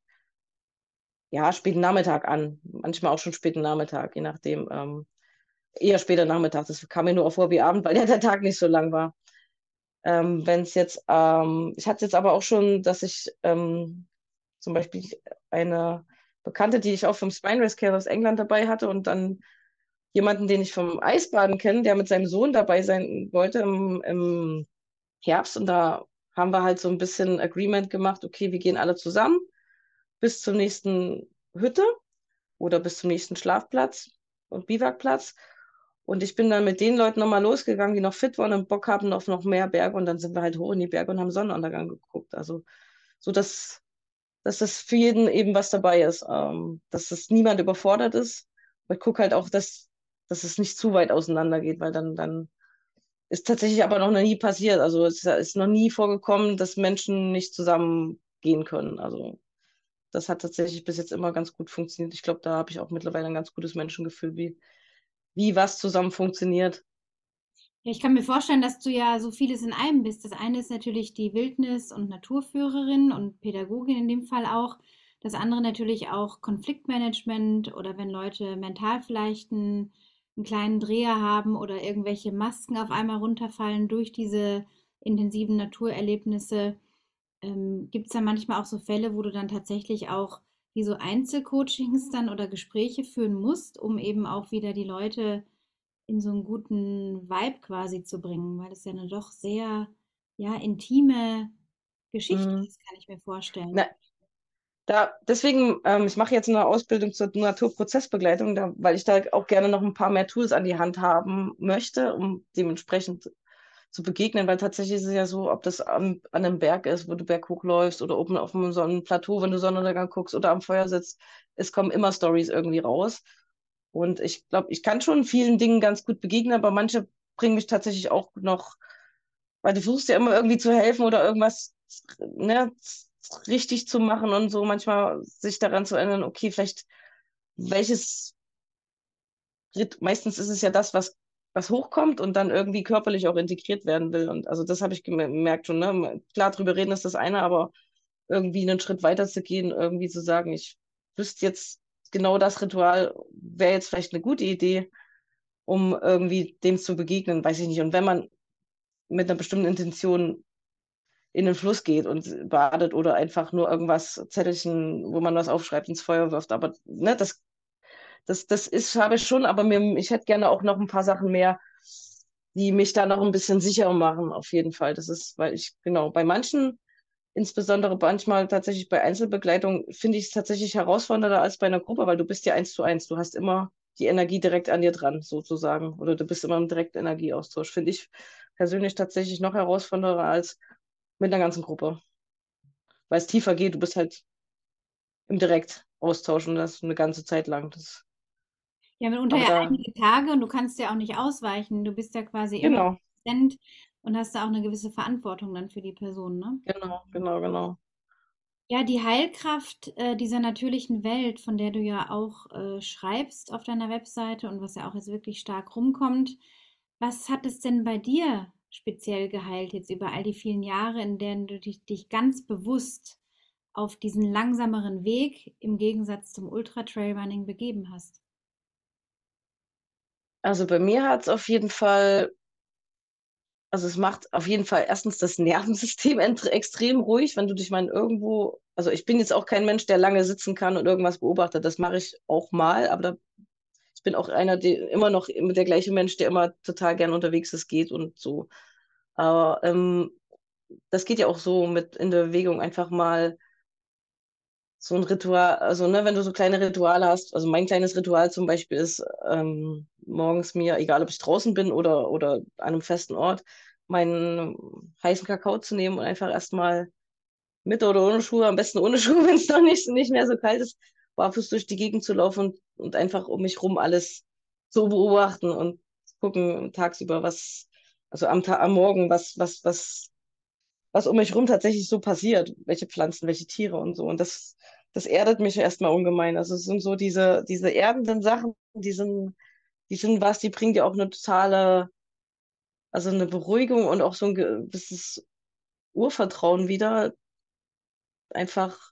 ja, späten Nachmittag an. Manchmal auch schon späten Nachmittag, je nachdem. Ähm, eher später Nachmittag. Das kam mir nur auch vor wie Abend, weil ja der Tag nicht so lang war. Ähm, wenn es jetzt, ähm, ich hatte jetzt aber auch schon, dass ich ähm, zum Beispiel eine Bekannte, die ich auch vom Spine Race Care aus England dabei hatte und dann jemanden, den ich vom Eisbaden kenne, der mit seinem Sohn dabei sein wollte im, im Herbst. Und da haben wir halt so ein bisschen Agreement gemacht, okay, wir gehen alle zusammen bis zur nächsten Hütte oder bis zum nächsten Schlafplatz und Biwakplatz. Und ich bin dann mit den Leuten nochmal losgegangen, die noch fit waren und Bock haben auf noch mehr Berge. Und dann sind wir halt hoch in die Berge und haben Sonnenuntergang geguckt. Also so, dass, dass das für jeden eben was dabei ist. Ähm, dass es niemand überfordert ist. Aber ich gucke halt auch, dass, dass es nicht zu weit auseinander geht, weil dann, dann ist tatsächlich aber noch nie passiert. Also es ist noch nie vorgekommen, dass Menschen nicht zusammen gehen können. Also das hat tatsächlich bis jetzt immer ganz gut funktioniert. Ich glaube, da habe ich auch mittlerweile ein ganz gutes Menschengefühl, wie, wie was zusammen funktioniert. Ja, ich kann mir vorstellen, dass du ja so vieles in einem bist. Das eine ist natürlich die Wildnis- und Naturführerin und Pädagogin in dem Fall auch. Das andere natürlich auch Konfliktmanagement oder wenn Leute mental vielleicht einen, einen kleinen Dreher haben oder irgendwelche Masken auf einmal runterfallen durch diese intensiven Naturerlebnisse. Ähm, gibt es da manchmal auch so Fälle, wo du dann tatsächlich auch wie so Einzelcoachings dann oder Gespräche führen musst, um eben auch wieder die Leute in so einen guten Vibe quasi zu bringen, weil das ja eine doch sehr, ja, intime Geschichte Mhm. ist, kann ich mir vorstellen. Na, da, deswegen, ähm, ich mache jetzt eine Ausbildung zur Naturprozessbegleitung, da, weil ich da auch gerne noch ein paar mehr Tools an die Hand haben möchte, um dementsprechend zu begegnen, weil tatsächlich ist es ja so, ob das am, an einem Berg ist, wo du berghoch läufst oder oben auf einem Sonnenplateau, wenn du Sonnenuntergang guckst oder am Feuer sitzt, es kommen immer Stories irgendwie raus. Und ich glaube, ich kann schon vielen Dingen ganz gut begegnen, aber manche bringen mich tatsächlich auch noch, weil du versuchst ja immer irgendwie zu helfen oder irgendwas, ne, richtig zu machen und so manchmal sich daran zu erinnern, okay, vielleicht welches Rit- meistens ist es ja das, was, was hochkommt und dann irgendwie körperlich auch integriert werden will. Und also das habe ich gemerkt schon, ne? Klar, drüber reden ist das eine, aber irgendwie einen Schritt weiter zu gehen, irgendwie zu sagen, ich wüsste jetzt genau das Ritual, wäre jetzt vielleicht eine gute Idee, um irgendwie dem zu begegnen, weiß ich nicht. Und wenn man mit einer bestimmten Intention in den Fluss geht und badet oder einfach nur irgendwas Zettelchen, wo man was aufschreibt, ins Feuer wirft, aber ne, das das, das ist, habe ich schon, aber mir, ich hätte gerne auch noch ein paar Sachen mehr, die mich da noch ein bisschen sicherer machen, auf jeden Fall. Das ist, weil ich, genau, bei manchen, insbesondere manchmal tatsächlich bei Einzelbegleitung, finde ich es tatsächlich herausfordernder als bei einer Gruppe, weil du bist ja eins zu eins. Du hast immer die Energie direkt an dir dran, sozusagen. Oder du bist immer im direkten Energieaustausch. Finde ich persönlich tatsächlich noch herausfordernder als mit einer ganzen Gruppe. Weil es tiefer geht, du bist halt im Direktaustausch und das eine ganze Zeit lang. Das, Ja, mitunter aber ja da, einige Tage und du kannst ja auch nicht ausweichen. Du bist ja quasi immer genau. präsent und hast da auch eine gewisse Verantwortung dann für die Person, ne? Genau, genau, genau. Ja, die Heilkraft, äh, dieser natürlichen Welt, von der du ja auch, äh, schreibst auf deiner Webseite und was ja auch jetzt wirklich stark rumkommt. Was hat es denn bei dir speziell geheilt jetzt über all die vielen Jahre, in denen du dich dich ganz bewusst auf diesen langsameren Weg im Gegensatz zum Ultra-Trailrunning begeben hast? Also bei mir hat es auf jeden Fall, also es macht auf jeden Fall erstens das Nervensystem ent- extrem ruhig, wenn du dich mal irgendwo, also ich bin jetzt auch kein Mensch, der lange sitzen kann und irgendwas beobachtet. Das mache ich auch mal, aber da, ich bin auch einer, der immer noch der gleiche Mensch, der immer total gern unterwegs ist, geht und so. Aber ähm, das geht ja auch so mit in der Bewegung einfach mal so ein Ritual, also ne, wenn du so kleine Rituale hast, also mein kleines Ritual zum Beispiel ist, ähm, morgens mir, egal ob ich draußen bin oder, oder an einem festen Ort, meinen heißen Kakao zu nehmen und einfach erstmal mit oder ohne Schuhe, am besten ohne Schuhe, wenn es noch nicht, nicht mehr so kalt ist, barfuß durch die Gegend zu laufen und, und einfach um mich rum alles so beobachten und gucken tagsüber, was, also am, Ta am Morgen, was, was, was was um mich rum tatsächlich so passiert, welche Pflanzen, welche Tiere und so. Und das, das erdet mich erstmal ungemein. Also es sind so diese, diese erdenden Sachen, die sind, die sind was, die bringen dir auch eine totale, also eine Beruhigung und auch so ein gewisses Urvertrauen wieder. Einfach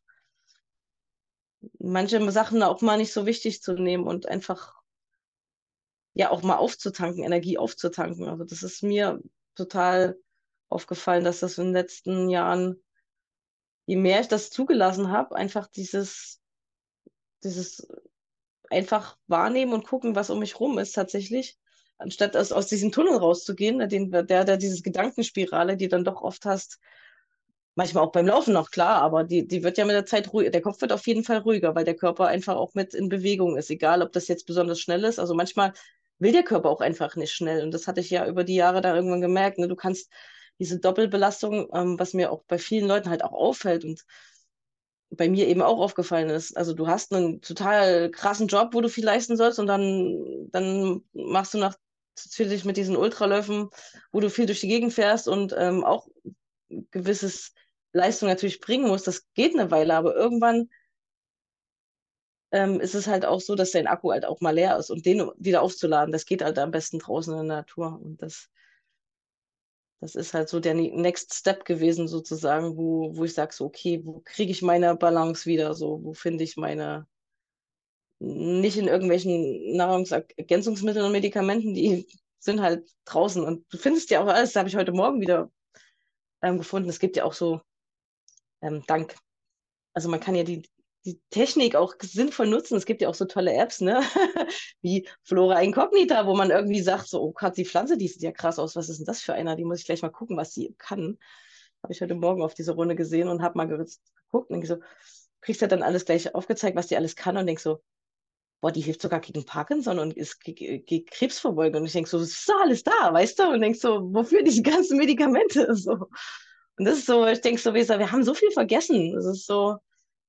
manche Sachen auch mal nicht so wichtig zu nehmen und einfach, ja, auch mal aufzutanken, Energie aufzutanken. Also das ist mir total aufgefallen, dass das in den letzten Jahren, je mehr ich das zugelassen habe, einfach dieses, dieses einfach wahrnehmen und gucken, was um mich rum ist tatsächlich, anstatt aus, aus diesem Tunnel rauszugehen, ne, den, der, der dieses Gedankenspirale, die dann doch oft hast, manchmal auch beim Laufen noch klar, aber die, die wird ja mit der Zeit ruhiger. Der Kopf wird auf jeden Fall ruhiger, weil der Körper einfach auch mit in Bewegung ist, egal ob das jetzt besonders schnell ist. Also manchmal will der Körper auch einfach nicht schnell. Und das hatte ich ja über die Jahre dann irgendwann gemerkt. Ne? Du kannst diese Doppelbelastung, ähm, was mir auch bei vielen Leuten halt auch auffällt und bei mir eben auch aufgefallen ist. Also du hast einen total krassen Job, wo du viel leisten sollst und dann, dann machst du nach für dich mit diesen Ultraläufen, wo du viel durch die Gegend fährst und ähm, auch gewisses Leistung natürlich bringen musst. Das geht eine Weile, aber irgendwann ähm, ist es halt auch so, dass dein Akku halt auch mal leer ist und den wieder aufzuladen, das geht halt am besten draußen in der Natur und das das ist halt so der Next Step gewesen, sozusagen, wo, wo ich sage, so, okay, wo kriege ich meine Balance wieder? So, wo finde ich meine, nicht in irgendwelchen Nahrungsergänzungsmitteln und Medikamenten, die sind halt draußen. Und du findest ja auch alles, das habe ich heute Morgen wieder ähm, gefunden. Es gibt ja auch so ähm, Dank. Also man kann ja die, die Technik auch sinnvoll nutzen. Es gibt ja auch so tolle Apps, ne? Wie Flora Incognita, wo man irgendwie sagt, so, oh Gott, die Pflanze, die sieht ja krass aus. Was ist denn das für einer? Die muss ich gleich mal gucken, was die kann. Habe ich heute Morgen auf diese Runde gesehen und habe mal geguckt und denk so, kriegst ja dann alles gleich aufgezeigt, was die alles kann und denk so, boah, die hilft sogar gegen Parkinson und ist gegen, gegen Krebsvorbeugung. Und ich denk so, es ist doch alles da, weißt du? Und denk so, wofür diese ganzen Medikamente? So. Und das ist so, ich denk so, wir wir haben so viel vergessen. Das ist so,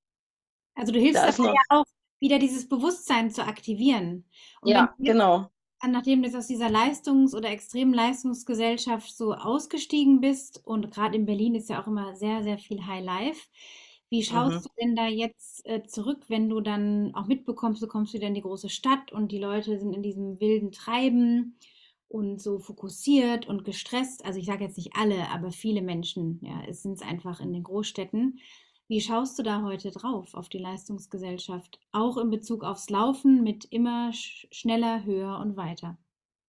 Also du hilfst da dabei ist noch, ja auch, wieder dieses Bewusstsein zu aktivieren. Und wenn ja, du jetzt, genau. nachdem du jetzt aus dieser Leistungs- oder extremen Leistungsgesellschaft so ausgestiegen bist, und gerade in Berlin ist ja auch immer sehr, sehr viel High Life, wie Mhm. schaust du denn da jetzt äh, zurück, wenn du dann auch mitbekommst, du kommst wieder in die große Stadt und die Leute sind in diesem wilden Treiben und so fokussiert und gestresst? Also ich sage jetzt nicht alle, aber viele Menschen, ja, es sind es einfach in den Großstädten. Wie schaust du da heute drauf, auf die Leistungsgesellschaft, auch in Bezug aufs Laufen mit immer sch schneller, höher und weiter?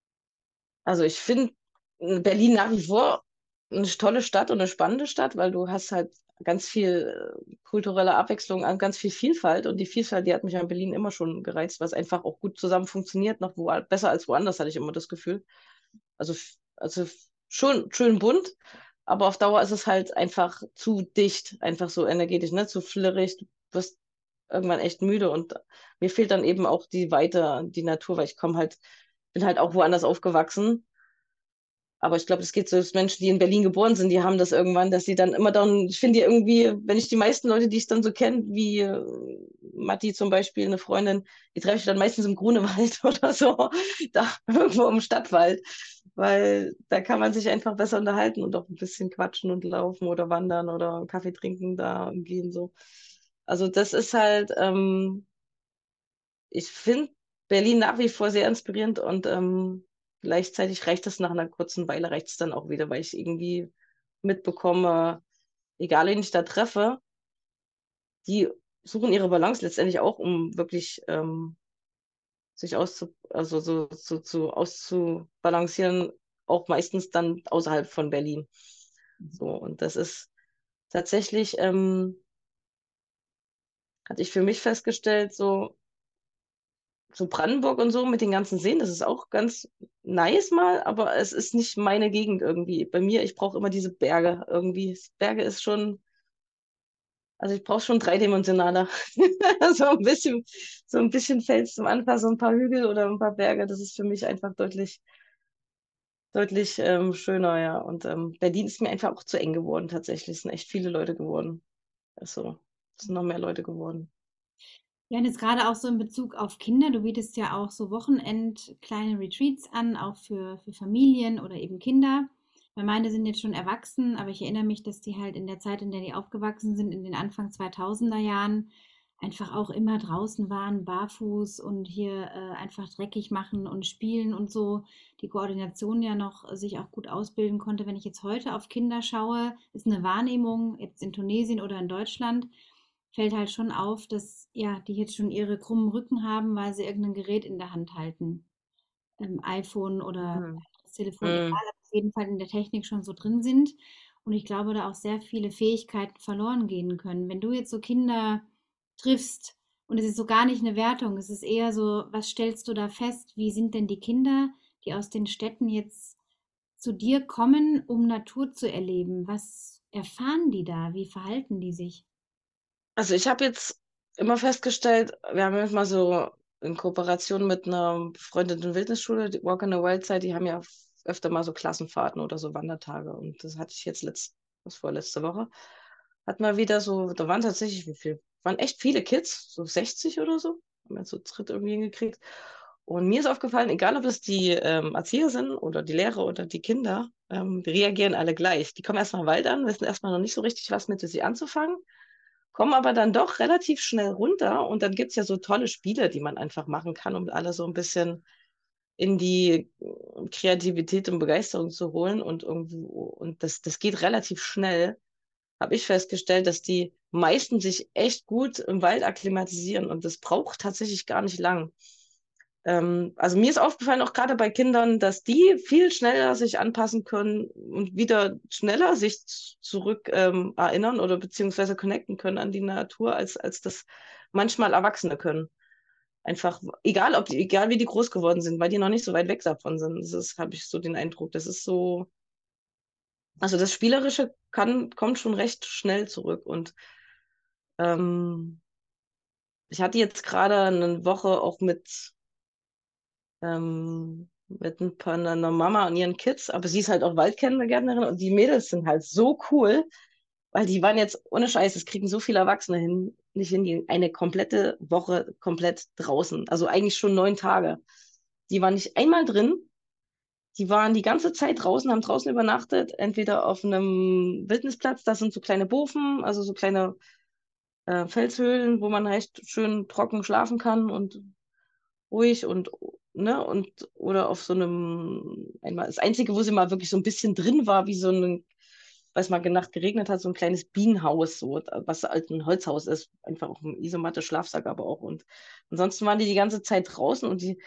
Also ich finde Berlin nach wie vor eine tolle Stadt und eine spannende Stadt, weil du hast halt ganz viel äh, kulturelle Abwechslung, äh, ganz viel Vielfalt und die Vielfalt, die hat mich an Berlin immer schon gereizt, weil es einfach auch gut zusammen funktioniert, noch wo, besser als woanders, hatte ich immer das Gefühl. Also, f- also f- schon schön bunt, aber auf Dauer ist es halt einfach zu dicht, einfach so energetisch, ne? Zu flirrig, du wirst irgendwann echt müde und mir fehlt dann eben auch die Weite, die Natur, weil ich komme halt, bin halt auch woanders aufgewachsen. Aber ich glaube, es geht so, dass Menschen, die in Berlin geboren sind, die haben das irgendwann, dass sie dann immer dann, ich finde die irgendwie, wenn ich die meisten Leute, die ich dann so kenne, wie äh, Matti zum Beispiel, eine Freundin, die treffe ich dann meistens im Grunewald oder so, da irgendwo im Stadtwald, weil da kann man sich einfach besser unterhalten und auch ein bisschen quatschen und laufen oder wandern oder einen Kaffee trinken da gehen so. Also das ist halt, ähm, ich finde Berlin nach wie vor sehr inspirierend und ähm, gleichzeitig reicht es nach einer kurzen Weile, reicht es dann auch wieder, weil ich irgendwie mitbekomme, egal wen ich da treffe, die suchen ihre Balance letztendlich auch, um wirklich ähm, sich auszu, also so, so, so auszubalancieren, auch meistens dann außerhalb von Berlin. So, und das ist tatsächlich, ähm, hatte ich für mich festgestellt, so so Brandenburg und so mit den ganzen Seen, das ist auch ganz nice mal, aber es ist nicht meine Gegend irgendwie. Bei mir, ich brauche immer diese Berge irgendwie. Berge ist schon, also ich brauche schon dreidimensionaler. So ein bisschen, so ein bisschen Fels zum Anfassen, ein paar Hügel oder ein paar Berge, das ist für mich einfach deutlich, deutlich ähm, schöner, ja. Und ähm, Berlin ist mir einfach auch zu eng geworden tatsächlich. Es sind echt viele Leute geworden. Also, es sind noch mehr Leute geworden. Ja, und jetzt gerade auch so in Bezug auf Kinder, du bietest ja auch so Wochenend kleine Retreats an, auch für, für Familien oder eben Kinder. Weil meine sind jetzt schon erwachsen, aber ich erinnere mich, dass die halt in der Zeit, in der die aufgewachsen sind, in den Anfang zweitausender Jahren, einfach auch immer draußen waren, barfuß und hier äh, einfach dreckig machen und spielen und so. Die Koordination ja noch sich auch gut ausbilden konnte. Wenn ich jetzt heute auf Kinder schaue, ist eine Wahrnehmung, jetzt in Tunesien oder in Deutschland, fällt halt schon auf, dass ja, die jetzt schon ihre krummen Rücken haben, weil sie irgendein Gerät in der Hand halten. Ähm, iPhone oder Mhm. das Telefon, egal, Mhm. aber auf jeden Fall in der Technik schon so drin sind. Und ich glaube, da auch sehr viele Fähigkeiten verloren gehen können. Wenn du jetzt so Kinder triffst, und es ist so gar nicht eine Wertung, es ist eher so, was stellst du da fest? Wie sind denn die Kinder, die aus den Städten jetzt zu dir kommen, um Natur zu erleben? Was erfahren die da? Wie verhalten die sich? Also ich habe jetzt immer festgestellt, wir haben jetzt mal so in Kooperation mit einer befreundeten Wildnisschule, die Walk in the Wild Side, die haben ja öfter mal so Klassenfahrten oder so Wandertage. Und das hatte ich jetzt letzt, was war letzte Woche, hatten wir wieder so, da waren tatsächlich, wie viel? Waren echt viele Kids, so sechzig oder so, haben wir so dritt irgendwie hingekriegt. Und mir ist aufgefallen, egal ob es die ähm, Erzieher sind oder die Lehrer oder die Kinder, ähm, die reagieren alle gleich. Die kommen erstmal im Wald an, wissen erstmal noch nicht so richtig, was mit sie anzufangen, kommen aber dann doch relativ schnell runter und dann gibt es ja so tolle Spiele, die man einfach machen kann, um alle so ein bisschen in die äh, Kreativität und Begeisterung zu holen und irgendwo, und das, das geht relativ schnell, habe ich festgestellt, dass die meisten sich echt gut im Wald akklimatisieren und das braucht tatsächlich gar nicht lang. Ähm, also mir ist aufgefallen, auch gerade bei Kindern, dass die viel schneller sich anpassen können und wieder schneller sich z- zurück ähm, erinnern oder beziehungsweise connecten können an die Natur, als, als das manchmal Erwachsene können. Einfach, egal ob die, egal wie die groß geworden sind, weil die noch nicht so weit weg davon sind. Das ist, habe ich so den Eindruck. Das ist so, also das Spielerische kann, kommt schon recht schnell zurück. Und ähm, ich hatte jetzt gerade eine Woche auch mit, ähm, mit ein paar, einer Mama und ihren Kids, aber sie ist halt auch Waldkennenlernerin und die Mädels sind halt so cool, weil die waren jetzt ohne Scheiß, es kriegen so viele Erwachsene hin, nicht hin, die eine komplette Woche komplett draußen, also eigentlich schon neun Tage. Die waren nicht einmal drin, die waren die ganze Zeit draußen, haben draußen übernachtet, entweder auf einem Wildnisplatz, das sind so kleine Bofen, also so kleine äh, Felshöhlen, wo man recht schön trocken schlafen kann und ruhig und ne und oder auf so einem einmal das Einzige, wo sie mal wirklich so ein bisschen drin war, wie so ein, weil es mal Nacht geregnet hat, so ein kleines Bienenhaus, so was halt ein Holzhaus ist, einfach auch ein Isomatte, Schlafsack aber auch und ansonsten waren die die ganze Zeit draußen und die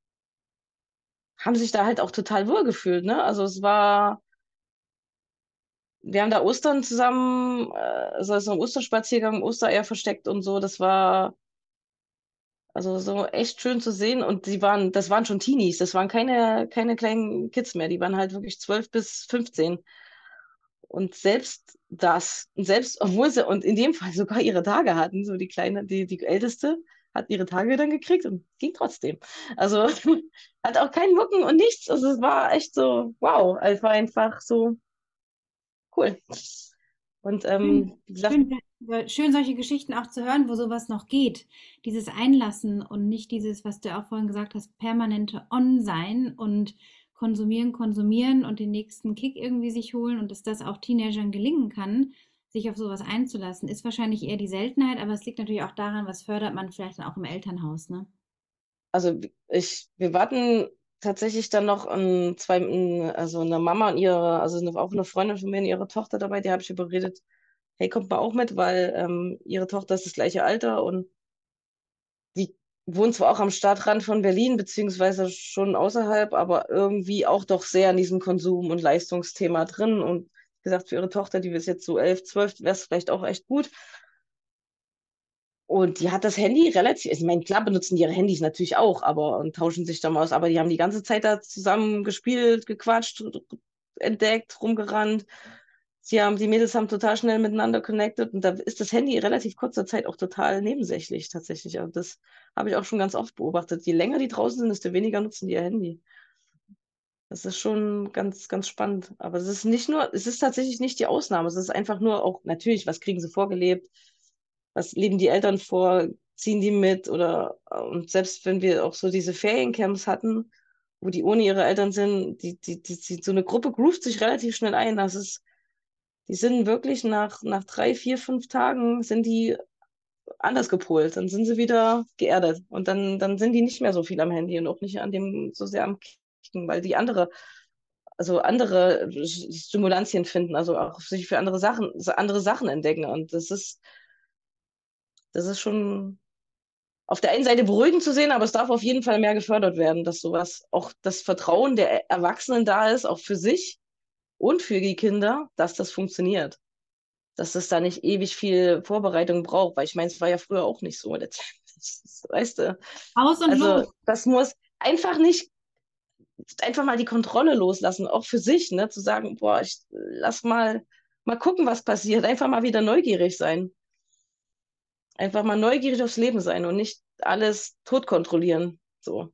haben sich da halt auch total wohl gefühlt, ne? Also es war, wir haben da Ostern zusammen, äh, also so ein Osterspaziergang, Ostereier versteckt und so, das war also so echt schön zu sehen. Und die waren, das waren schon Teenies, das waren keine, keine kleinen Kids mehr, die waren halt wirklich zwölf bis fünfzehn. Und selbst das, selbst, obwohl sie, und in dem Fall sogar ihre Tage hatten, so die Kleine, die, die Älteste, hat ihre Tage dann gekriegt und ging trotzdem. Also hat auch keinen Mucken und nichts. Also es war echt so, wow, es war einfach so cool. Und Schön, ähm, wie gesagt, schön, schön, solche Geschichten auch zu hören, wo sowas noch geht. Dieses Einlassen und nicht dieses, was du auch vorhin gesagt hast, permanente On-Sein und konsumieren, konsumieren und den nächsten Kick irgendwie sich holen und dass das auch Teenagern gelingen kann, sich auf sowas einzulassen, ist wahrscheinlich eher die Seltenheit, aber es liegt natürlich auch daran, was fördert man vielleicht dann auch im Elternhaus, ne? also ich, wir warten tatsächlich dann noch an zwei, also eine Mama und ihre, also eine, auch eine Freundin von mir und ihre Tochter dabei, die habe ich überredet, hey, kommt mal auch mit, weil ähm, ihre Tochter ist das gleiche Alter und die wohnt zwar auch am Stadtrand von Berlin, beziehungsweise schon außerhalb, aber irgendwie auch doch sehr in diesem Konsum- und Leistungsthema drin. Und wie gesagt, für ihre Tochter, die ist jetzt so elf, zwölf, wäre es vielleicht auch echt gut. Und die hat das Handy relativ, ich meine, klar benutzen die ihre Handys natürlich auch, aber und tauschen sich da mal aus, aber die haben die ganze Zeit da zusammen gespielt, gequatscht, entdeckt, rumgerannt. Sie haben, die Mädels haben total schnell miteinander connected und da ist das Handy in relativ kurzer Zeit auch total nebensächlich tatsächlich. Also das habe ich auch schon ganz oft beobachtet. Je länger die draußen sind, desto weniger nutzen die ihr Handy. Das ist schon ganz, ganz spannend. Aber es ist nicht nur, es ist tatsächlich nicht die Ausnahme. Es ist einfach nur auch, natürlich, was kriegen sie vorgelebt? Was leben die Eltern vor? Ziehen die mit? Oder, und selbst wenn wir auch so diese Feriencamps hatten, wo die ohne ihre Eltern sind, die, die, die, die, so eine Gruppe groovt sich relativ schnell ein. Das ist, die sind wirklich nach, nach drei, vier, fünf Tagen sind die anders gepolt. Dann sind sie wieder geerdet. Und dann, dann sind die nicht mehr so viel am Handy und auch nicht an dem, so sehr am Kicken, weil die andere also andere Stimulantien finden, also auch sich für andere Sachen, andere Sachen entdecken. Und das ist, das ist schon auf der einen Seite beruhigend zu sehen, aber es darf auf jeden Fall mehr gefördert werden, dass sowas, auch das Vertrauen der Erwachsenen da ist, auch für sich und für die Kinder, dass das funktioniert. Dass das da nicht ewig viel Vorbereitung braucht, weil ich meine, es war ja früher auch nicht so. Das, das, weißt du, Aus und also los. das muss einfach nicht einfach mal die Kontrolle loslassen, auch für sich, ne, zu sagen, boah, ich lass mal, mal gucken, was passiert, einfach mal wieder neugierig sein. Einfach mal neugierig aufs Leben sein und nicht alles tot kontrollieren. So.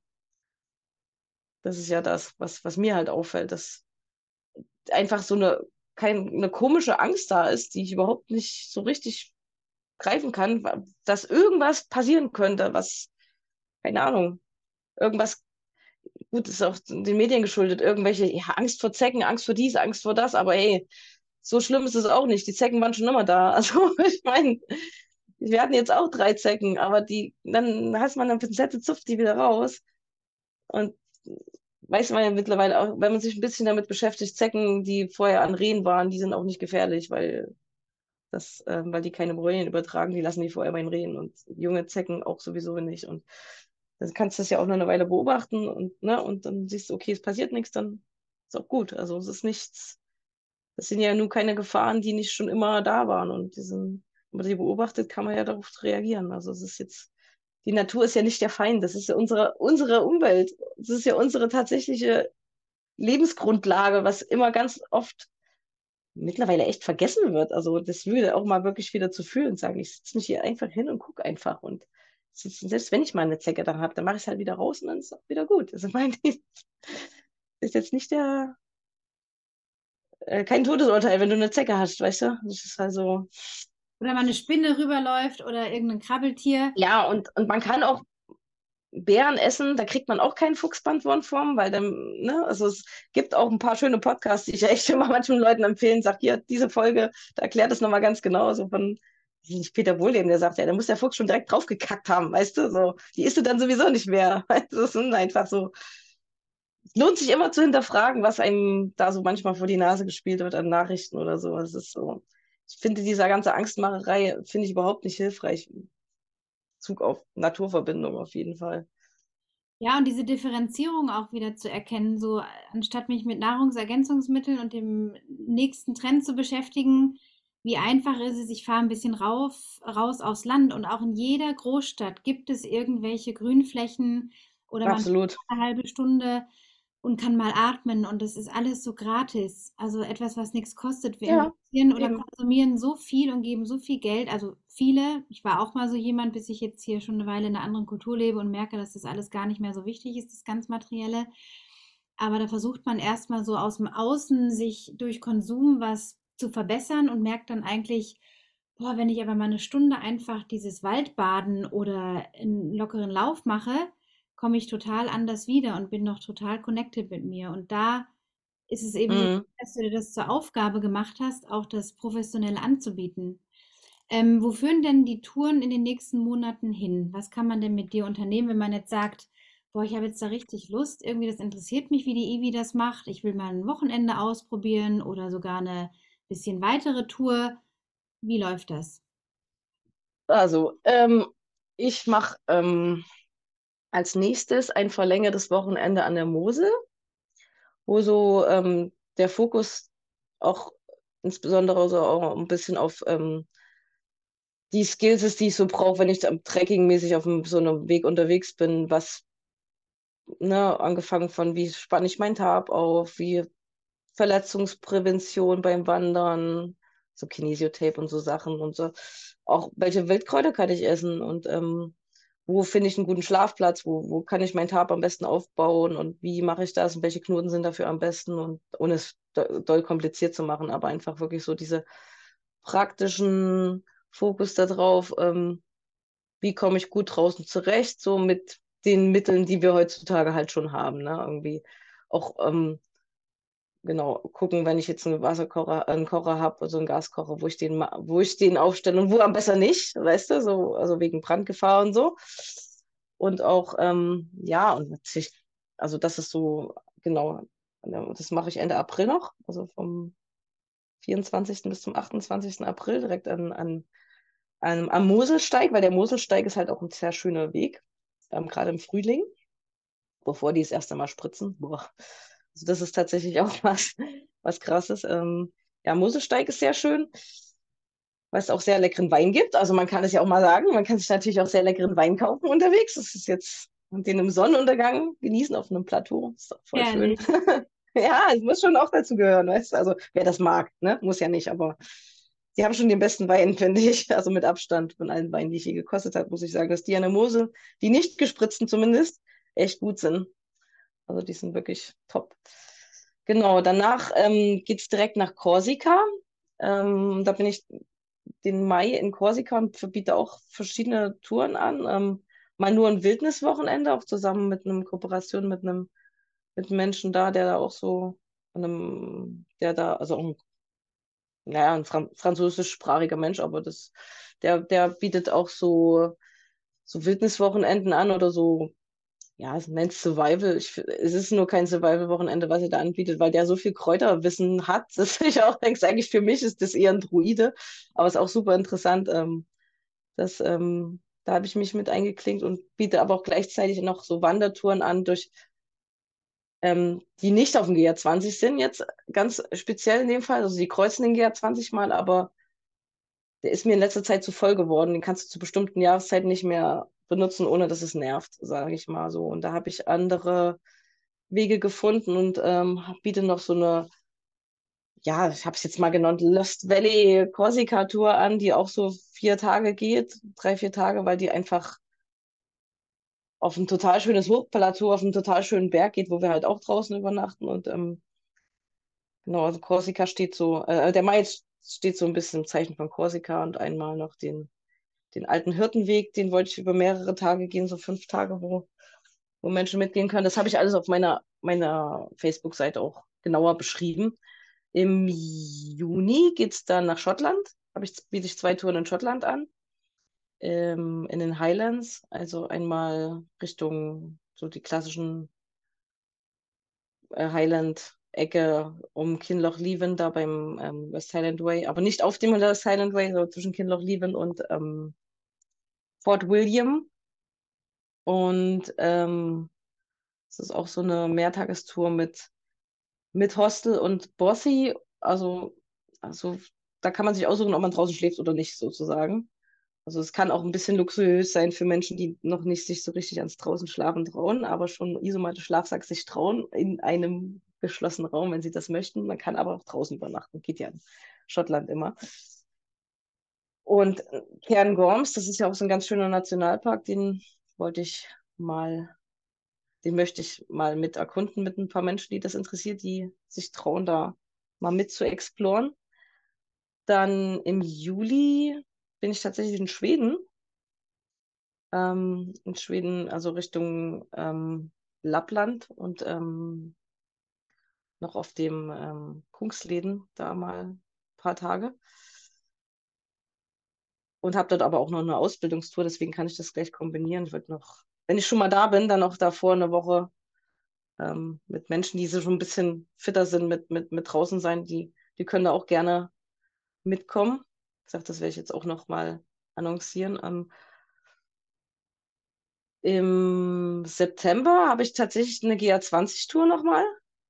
Das ist ja das, was, was mir halt auffällt, dass einfach so eine, kein, eine komische Angst da ist, die ich überhaupt nicht so richtig greifen kann, dass irgendwas passieren könnte, was, keine Ahnung, irgendwas gut, ist auch den Medien geschuldet, irgendwelche, ja, Angst vor Zecken, Angst vor dies, Angst vor das, aber hey, so schlimm ist es auch nicht. Die Zecken waren schon immer da. Also, ich meine, wir hatten jetzt auch drei Zecken, aber die, dann hast man eine Pinzette, zupft die wieder raus. Und weiß man ja mittlerweile auch, wenn man sich ein bisschen damit beschäftigt, Zecken, die vorher an Rehen waren, die sind auch nicht gefährlich, weil das, äh, weil die keine Borrelien übertragen, die lassen die vorher bei den Rehen und junge Zecken auch sowieso nicht. Und dann kannst du das ja auch noch eine Weile beobachten und, ne, und dann siehst du, okay, es passiert nichts, dann ist auch gut. Also es ist nichts, das sind ja nur keine Gefahren, die nicht schon immer da waren. Und die sind, man die beobachtet, kann man ja darauf reagieren. Also es ist jetzt, die Natur ist ja nicht der Feind, das ist ja unsere, unsere Umwelt. Das ist ja unsere tatsächliche Lebensgrundlage, was immer ganz oft mittlerweile echt vergessen wird. Also das würde auch mal wirklich wieder zu fühlen und sagen, ich sitze mich hier einfach hin und gucke einfach. Und selbst wenn ich mal eine Zecke dann habe, dann mache ich es halt wieder raus und dann ist es auch wieder gut. Also mein, ist jetzt nicht der, äh, kein Todesurteil, wenn du eine Zecke hast, weißt du? Das ist also. Oder mal eine Spinne rüberläuft oder irgendein Krabbeltier. Ja, und, und man kann auch Beeren essen, da kriegt man auch keinen Fuchsbandwurmform, weil dann, ne, also es gibt auch ein paar schöne Podcasts, die ich echt immer manchen Leuten empfehlen, sag hier, diese Folge, da erklärt es nochmal ganz genau, so von, nicht Peter Wohlleben, der sagt, ja, da muss der Fuchs schon direkt draufgekackt haben, weißt du, so, die isst du dann sowieso nicht mehr, weißt du, das sind einfach so, es lohnt sich immer zu hinterfragen, was einem da so manchmal vor die Nase gespielt wird an Nachrichten oder so, es ist so, ich finde diese ganze Angstmacherei, finde ich überhaupt nicht hilfreich, Zug auf Naturverbindung auf jeden Fall. Ja, und diese Differenzierung auch wieder zu erkennen, so anstatt mich mit Nahrungsergänzungsmitteln und dem nächsten Trend zu beschäftigen, wie einfach ist es, ich fahre ein bisschen rauf, raus aufs Land und auch in jeder Großstadt gibt es irgendwelche Grünflächen oder man fährt Absolut. eine halbe Stunde und kann mal atmen und das ist alles so gratis. Also etwas, was nichts kostet. Wir Ja, investieren oder eben. konsumieren so viel und geben so viel Geld. Also viele, ich war auch mal so jemand, bis ich jetzt hier schon eine Weile in einer anderen Kultur lebe und merke, dass das alles gar nicht mehr so wichtig ist, das ganz Materielle. Aber da versucht man erstmal so aus dem Außen sich durch Konsum was zu verbessern und merkt dann eigentlich, boah, wenn ich aber mal eine Stunde einfach dieses Waldbaden oder einen lockeren Lauf mache, komme ich total anders wieder und bin noch total connected mit mir. Und da ist es eben so, Mhm. dass du dir das zur Aufgabe gemacht hast, auch das professionell anzubieten. Ähm, wo führen denn die Touren in den nächsten Monaten hin? Was kann man denn mit dir unternehmen, wenn man jetzt sagt, boah, ich habe jetzt da richtig Lust, irgendwie das interessiert mich, wie die Ivi das macht. Ich will mal ein Wochenende ausprobieren oder sogar eine bisschen weitere Tour. Wie läuft das? Also, ähm, ich mache ähm, als nächstes ein verlängertes Wochenende an der Mosel, wo so ähm, der Fokus auch insbesondere so auch ein bisschen auf ähm, die Skills ist, die ich so brauche, wenn ich am Trekkingmäßig auf einem, so einem Weg unterwegs bin, was, ne, angefangen von, wie spanne ich meinen Tab auf, wie Verletzungsprävention beim Wandern, so Kinesiotape und so Sachen und so. Auch welche Wildkräuter kann ich essen und ähm, wo finde ich einen guten Schlafplatz, wo, wo kann ich meinen Tag am besten aufbauen und wie mache ich das und welche Knoten sind dafür am besten und ohne es do- doll kompliziert zu machen, aber einfach wirklich so diese praktischen Fokus darauf, ähm, wie komme ich gut draußen zurecht, so mit den Mitteln, die wir heutzutage halt schon haben, ne? Irgendwie auch ähm, genau, gucken, wenn ich jetzt einen Wasserkocher, einen Kocher habe, also einen Gaskocher, wo ich den, ma- wo ich den aufstelle und wo am besser nicht, weißt du, so, also wegen Brandgefahr und so. Und auch, ähm, ja, und natürlich, also das ist so, genau, das mache ich Ende April noch, also vom vierundzwanzigsten bis zum achtundzwanzigsten April direkt an, an, an, am Moselsteig, weil der Moselsteig ist halt auch ein sehr schöner Weg, ähm, gerade im Frühling, bevor die das erste Mal spritzen. Boah. Also das ist tatsächlich auch was, was krasses. Ähm, ja, Moselsteig ist sehr schön, weil es auch sehr leckeren Wein gibt. Also man kann es ja auch mal sagen, man kann sich natürlich auch sehr leckeren Wein kaufen unterwegs. Das ist jetzt und den im Sonnenuntergang genießen auf einem Plateau. Ist doch voll schön. Herrlich. Ja, es muss schon auch dazu gehören, weißt du? Also wer das mag, ne? Muss ja nicht, aber die haben schon den besten Wein, finde ich. Also mit Abstand von allen Weinen, die ich je gekostet habe, muss ich sagen, dass die an der Mosel, die nicht gespritzten zumindest, echt gut sind. Also die sind wirklich top. Genau, danach ähm, geht es direkt nach Korsika. Ähm, da bin ich den Mai in Korsika und verbiete auch verschiedene Touren an. Ähm, mal nur ein Wildniswochenende, auch zusammen mit einem Kooperation mit einem, mit einem Menschen da, der da auch so, einem, der da, also auch ein, naja, ein Fran französischsprachiger Mensch, aber das, der, der bietet auch so, so Wildniswochenenden an oder so, ja, es nennt Survival. Ich, f- es ist nur kein Survival-Wochenende, was er da anbietet, weil der so viel Kräuterwissen hat, dass ich auch denke, eigentlich für mich ist das eher ein Druide. Aber es ist auch super interessant. Ähm, das, ähm, da habe ich mich mit eingeklinkt und biete aber auch gleichzeitig noch so Wandertouren an, durch, ähm, die nicht auf dem G R zwanzig sind, jetzt ganz speziell in dem Fall. Also die kreuzen den G R zwanzig mal, aber der ist mir in letzter Zeit zu voll geworden. Den kannst du zu bestimmten Jahreszeiten nicht mehr benutzen, ohne dass es nervt, sage ich mal so. Und da habe ich andere Wege gefunden und ähm, biete noch so eine, ja, ich habe es jetzt mal genannt, Lost Valley Corsica Tour an, die auch so vier Tage geht, drei, vier Tage, weil die einfach auf ein total schönes Hochplateau, auf einen total schönen Berg geht, wo wir halt auch draußen übernachten. Und ähm, genau, also Korsika steht so, äh, der Mai steht so ein bisschen im Zeichen von Korsika und einmal noch den, den alten Hirtenweg, den wollte ich über mehrere Tage gehen, so fünf Tage, wo, wo Menschen mitgehen können. Das habe ich alles auf meiner, meiner Facebook-Seite auch genauer beschrieben. Im Juni geht es dann nach Schottland. Habe ich, biete ich zwei Touren in Schottland an. Ähm, in den Highlands, also einmal Richtung so die klassischen äh, Highland-Ecke um Kinloch-Leven, da beim ähm, West Highland Way, aber nicht auf dem West Highland Way, sondern zwischen Kinloch-Leven und ähm, Fort William. Und ähm, es ist auch so eine Mehrtagestour mit, mit Hostel und Bossi. Also, also da kann man sich aussuchen, ob man draußen schläft oder nicht, sozusagen. Also es kann auch ein bisschen luxuriös sein für Menschen, die noch nicht sich so richtig ans draußen schlafen trauen, aber schon Isomatte Schlafsack sich trauen in einem geschlossenen Raum, wenn sie das möchten. Man kann aber auch draußen übernachten, geht ja in Schottland immer. Und Cairngorms, das ist ja auch so ein ganz schöner Nationalpark, den wollte ich mal, den möchte ich mal mit erkunden mit ein paar Menschen, die das interessiert, die sich trauen, da mal mit zu exploren. Dann im Juli bin ich tatsächlich in Schweden. Ähm, in Schweden, also Richtung ähm, Lappland und ähm, noch auf dem ähm, Kungsleden da mal ein paar Tage. Und habe dort aber auch noch eine Ausbildungstour, deswegen kann ich das gleich kombinieren. Ich würde noch, wenn ich schon mal da bin, dann auch davor eine Woche ähm, mit Menschen, die so schon ein bisschen fitter sind mit, mit, mit draußen sein, die, die können da auch gerne mitkommen. Ich sage, das werde ich jetzt auch noch mal annoncieren. Ähm, Im September habe ich tatsächlich eine G A zwanzig-Tour nochmal.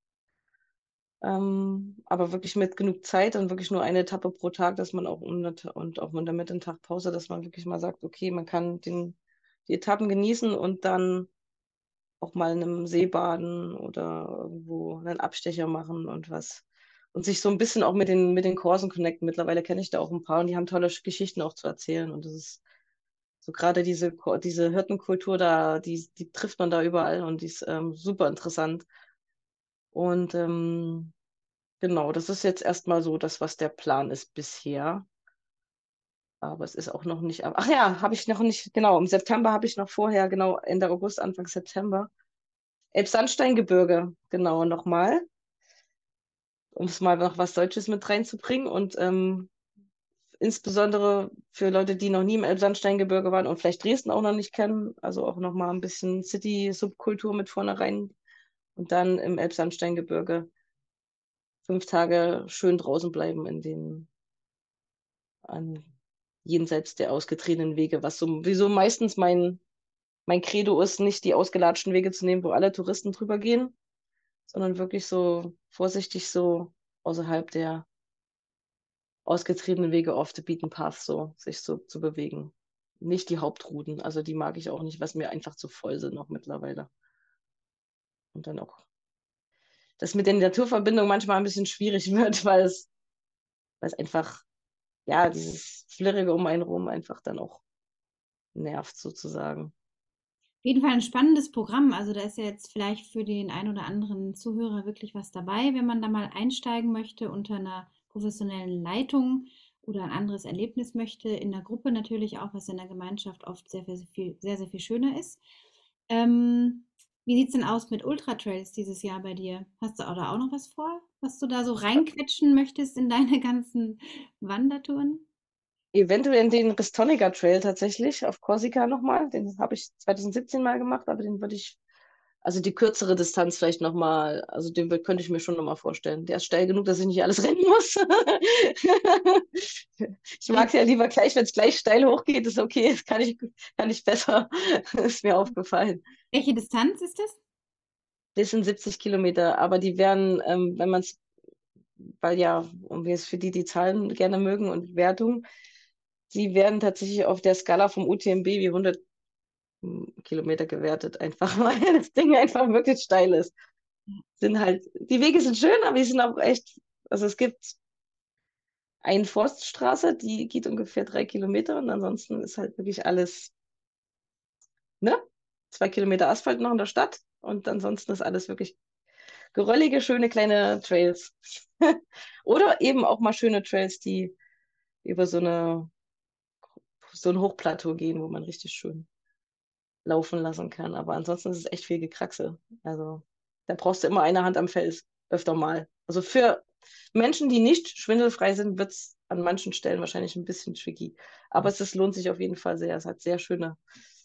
Ähm, aber wirklich mit genug Zeit und wirklich nur eine Etappe pro Tag, dass man auch um eine, und auch mit damit einen Tag Pause, dass man wirklich mal sagt, okay, man kann den, die Etappen genießen und dann auch mal in einem See baden oder irgendwo einen Abstecher machen und was. Und sich so ein bisschen auch mit den, mit den Kursen connecten. Mittlerweile kenne ich da auch ein paar und die haben tolle Geschichten auch zu erzählen. Und das ist so gerade diese, Ko- diese Hirtenkultur da, die, die trifft man da überall und die ist ähm, super interessant. Und ähm, genau, das ist jetzt erstmal so das, was der Plan ist bisher. Aber es ist auch noch nicht. Ach ja, habe ich noch nicht. Genau, im September habe ich noch vorher, genau Ende August, Anfang September. Elbsandsteingebirge, genau, nochmal, um es mal noch was Deutsches mit reinzubringen. Und ähm, insbesondere für Leute, die noch nie im Elbsandsteingebirge waren und vielleicht Dresden auch noch nicht kennen, also auch nochmal ein bisschen City-Subkultur mit vorne rein. Und dann im Elbsandsteingebirge fünf Tage schön draußen bleiben in den an jenseits der ausgetretenen Wege, was sowieso meistens mein, mein Credo ist, nicht die ausgelatschten Wege zu nehmen, wo alle Touristen drüber gehen, sondern wirklich so vorsichtig so außerhalb der ausgetretenen Wege off the beaten path so sich so zu bewegen. Nicht die Hauptrouten, also die mag ich auch nicht, was mir einfach zu voll sind noch mittlerweile. Und dann auch, dass mit der Naturverbindung manchmal ein bisschen schwierig wird, weil es, weil es einfach, ja, dieses Flirrige um einen rum einfach dann auch nervt sozusagen. Auf jeden Fall ein spannendes Programm. Also da ist ja jetzt vielleicht für den einen oder anderen Zuhörer wirklich was dabei, wenn man da mal einsteigen möchte unter einer professionellen Leitung oder ein anderes Erlebnis möchte. In der Gruppe natürlich auch, was in der Gemeinschaft oft sehr, sehr viel, sehr, sehr viel schöner ist. Ähm, wie sieht es denn aus mit Ultratrails dieses Jahr bei dir? Hast du da auch noch was vor, was du da so reinquetschen möchtest in deine ganzen Wandertouren? Eventuell den Ristoniger Trail tatsächlich auf Korsika nochmal. Den habe ich zwanzig siebzehn mal gemacht, aber den würde ich, also die kürzere Distanz vielleicht nochmal, also den würd- könnte ich mir schon nochmal vorstellen. Der ist steil genug, dass ich nicht alles rennen muss. Ich mag es ja lieber gleich, wenn es gleich steil hochgeht, ist okay, das kann ich, kann ich besser. Ist mir aufgefallen. Welche Distanz ist das? Das sind siebzig Kilometer, aber die werden, ähm, wenn man es, weil ja, und wir es für die, die Zahlen gerne mögen und Wertung, die werden tatsächlich auf der Skala vom U T M B wie hundert Kilometer gewertet, einfach weil das Ding einfach wirklich steil ist. Sind halt, die Wege sind schön, aber die sind auch echt, also es gibt eine Forststraße, die geht ungefähr drei Kilometer und ansonsten ist halt wirklich alles, ne? Zwei Kilometer Asphalt noch in der Stadt und ansonsten ist alles wirklich geröllige, schöne kleine Trails. Oder eben auch mal schöne Trails, die über so eine so ein Hochplateau gehen, wo man richtig schön laufen lassen kann. Aber ansonsten ist es echt viel Gekraxel. Also da brauchst du immer eine Hand am Fels, öfter mal. Also für Menschen, die nicht schwindelfrei sind, wird es an manchen Stellen wahrscheinlich ein bisschen tricky. Aber es ist, lohnt sich auf jeden Fall sehr. Es hat sehr schöne,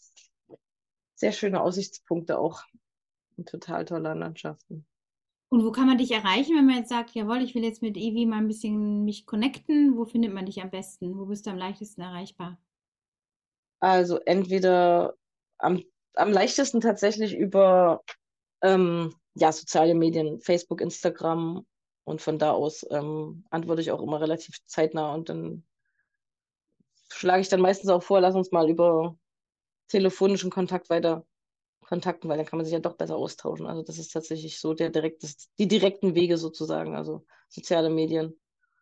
sehr schöne Aussichtspunkte auch in total toller Landschaften. Und wo kann man dich erreichen, wenn man jetzt sagt, jawohl, ich will jetzt mit Evi mal ein bisschen mich connecten? Wo findet man dich am besten? Wo bist du am leichtesten erreichbar? Also entweder am, am leichtesten tatsächlich über ähm, ja, soziale Medien, Facebook, Instagram und von da aus ähm, antworte ich auch immer relativ zeitnah und dann schlage ich dann meistens auch vor, lass uns mal über telefonischen Kontakt weiter kontakten, weil dann kann man sich ja doch besser austauschen. Also das ist tatsächlich so der direkte, die direkten Wege sozusagen, also soziale Medien,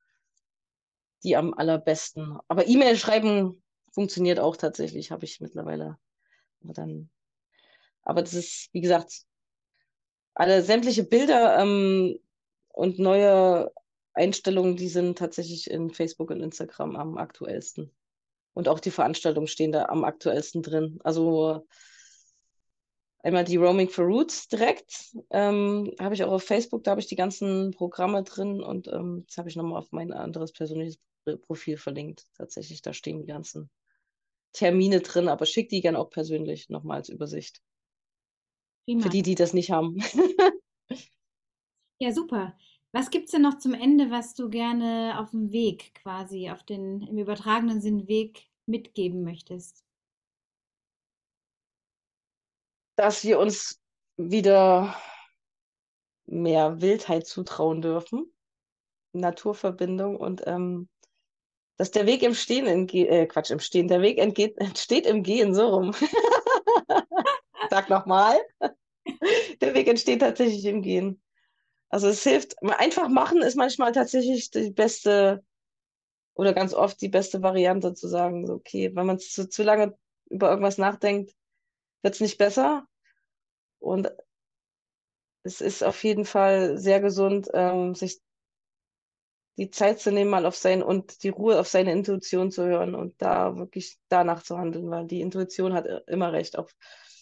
die am allerbesten. Aber E-Mail schreiben funktioniert auch tatsächlich, habe ich mittlerweile. Aber dann, aber das ist, wie gesagt, alle sämtliche Bilder ähm, und neue Einstellungen, die sind tatsächlich in Facebook und Instagram am aktuellsten. Und auch die Veranstaltungen stehen da am aktuellsten drin. Also einmal die Roaming for Roots direkt, ähm, habe ich auch auf Facebook, da habe ich die ganzen Programme drin und ähm, das habe ich nochmal auf mein anderes persönliches Profil verlinkt. Tatsächlich, da stehen die ganzen Termine drin, aber schick die gerne auch persönlich nochmal als Übersicht. Prima. Für die, die das nicht haben. Ja, super. Was gibt es denn noch zum Ende, was du gerne auf dem Weg quasi, auf den im übertragenen Sinn Weg mitgeben möchtest? Dass wir uns wieder mehr Wildheit zutrauen dürfen, Naturverbindung und ähm, dass der Weg im Stehen entgeht, äh, Quatsch, im Stehen, der Weg entgeht, entsteht im Gehen, so rum. Sag nochmal. Der Weg entsteht tatsächlich im Gehen. Also es hilft, einfach machen ist manchmal tatsächlich die beste oder ganz oft die beste Variante zu sagen, so, okay, wenn man zu, zu lange über irgendwas nachdenkt, wird es nicht besser. Und es ist auf jeden Fall sehr gesund, ähm, sich die Zeit zu nehmen, mal auf sein und die Ruhe auf seine Intuition zu hören und da wirklich danach zu handeln, weil die Intuition hat immer recht auch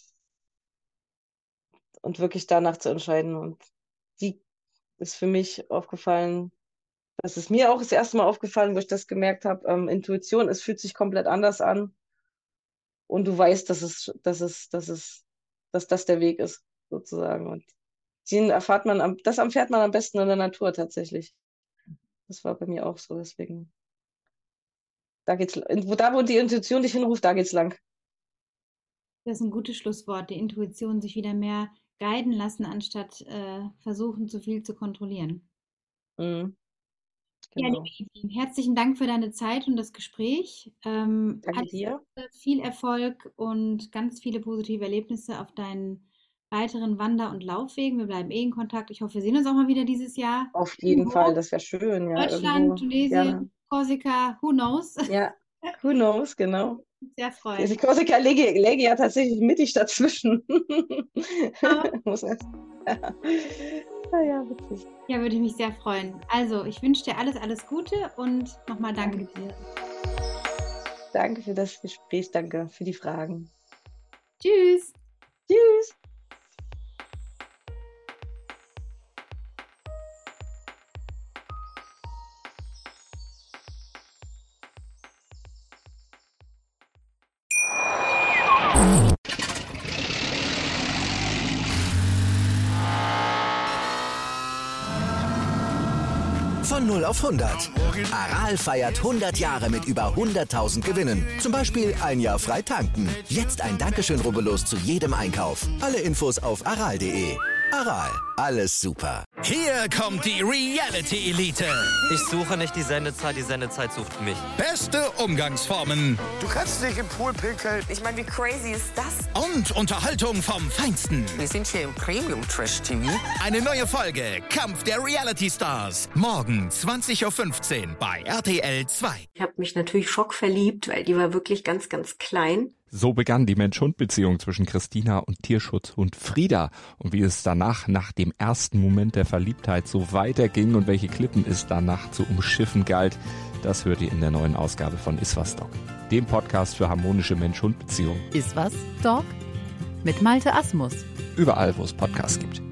und wirklich danach zu entscheiden. Und die ist für mich aufgefallen, das ist mir auch das erste Mal aufgefallen, wo ich das gemerkt habe, ähm, Intuition, es fühlt sich komplett anders an und du weißt, dass es, dass es, dass es, dass das der Weg ist, sozusagen. Und den erfahrt man am, das erfährt man am besten in der Natur tatsächlich. Das war bei mir auch so, deswegen. Da geht's, wo, da, wo die Intuition dich hinruft, da geht's lang. Das ist ein gutes Schlusswort, die Intuition sich wieder mehr guiden lassen, anstatt äh, versuchen, zu viel zu kontrollieren. Mhm. Ja, Genau. liebe Evi, herzlichen Dank für deine Zeit und das Gespräch. Ähm, Danke alles dir. Gute, viel Erfolg und ganz viele positive Erlebnisse auf deinen weiteren Wander- und Laufwegen. Wir bleiben eh in Kontakt. Ich hoffe, wir sehen uns auch mal wieder dieses Jahr. Auf jeden Fall, das wäre schön, ja, Deutschland, irgendwo. Tunesien, Gerne. Korsika, who knows? Ja, who knows, genau. Sehr freuen. Korsika läge, läge ja tatsächlich mittig dazwischen. Muss man. Ah ja, witzig. Ja, würde ich mich sehr freuen. Also, ich wünsche dir alles, alles Gute und nochmal danke dir. Danke für das Gespräch, danke für die Fragen. Tschüss. Tschüss. Von null auf hundert. Aral feiert hundert Jahre mit über hunderttausend Gewinnen. Zum Beispiel ein Jahr frei tanken. Jetzt ein Dankeschön, rubbellos zu jedem Einkauf. Alle Infos auf aral punkt de. Aral, alles super. Hier kommt die Reality-Elite. Ich suche nicht die Sendezeit, die Sendezeit sucht mich. Beste Umgangsformen. Du kannst nicht im Pool pinkeln. Ich meine, wie crazy ist das? Und Unterhaltung vom Feinsten. Wir sind hier im Premium-Trash-T V. Eine neue Folge Kampf der Reality-Stars. Morgen zwanzig Uhr fünfzehn bei R T L zwei. Ich habe mich natürlich schockverliebt, weil die war wirklich ganz, ganz klein. So begann die Mensch-Hund-Beziehung zwischen Christina und Tierschutzhund Frieda. Und wie es danach, nach dem ersten Moment der Verliebtheit, so weiterging und welche Klippen es danach zu umschiffen galt, das hört ihr in der neuen Ausgabe von Iswas Dog, dem Podcast für harmonische Mensch-Hund-Beziehungen. Iswas Dog mit Malte Asmus. Überall, wo es Podcasts gibt.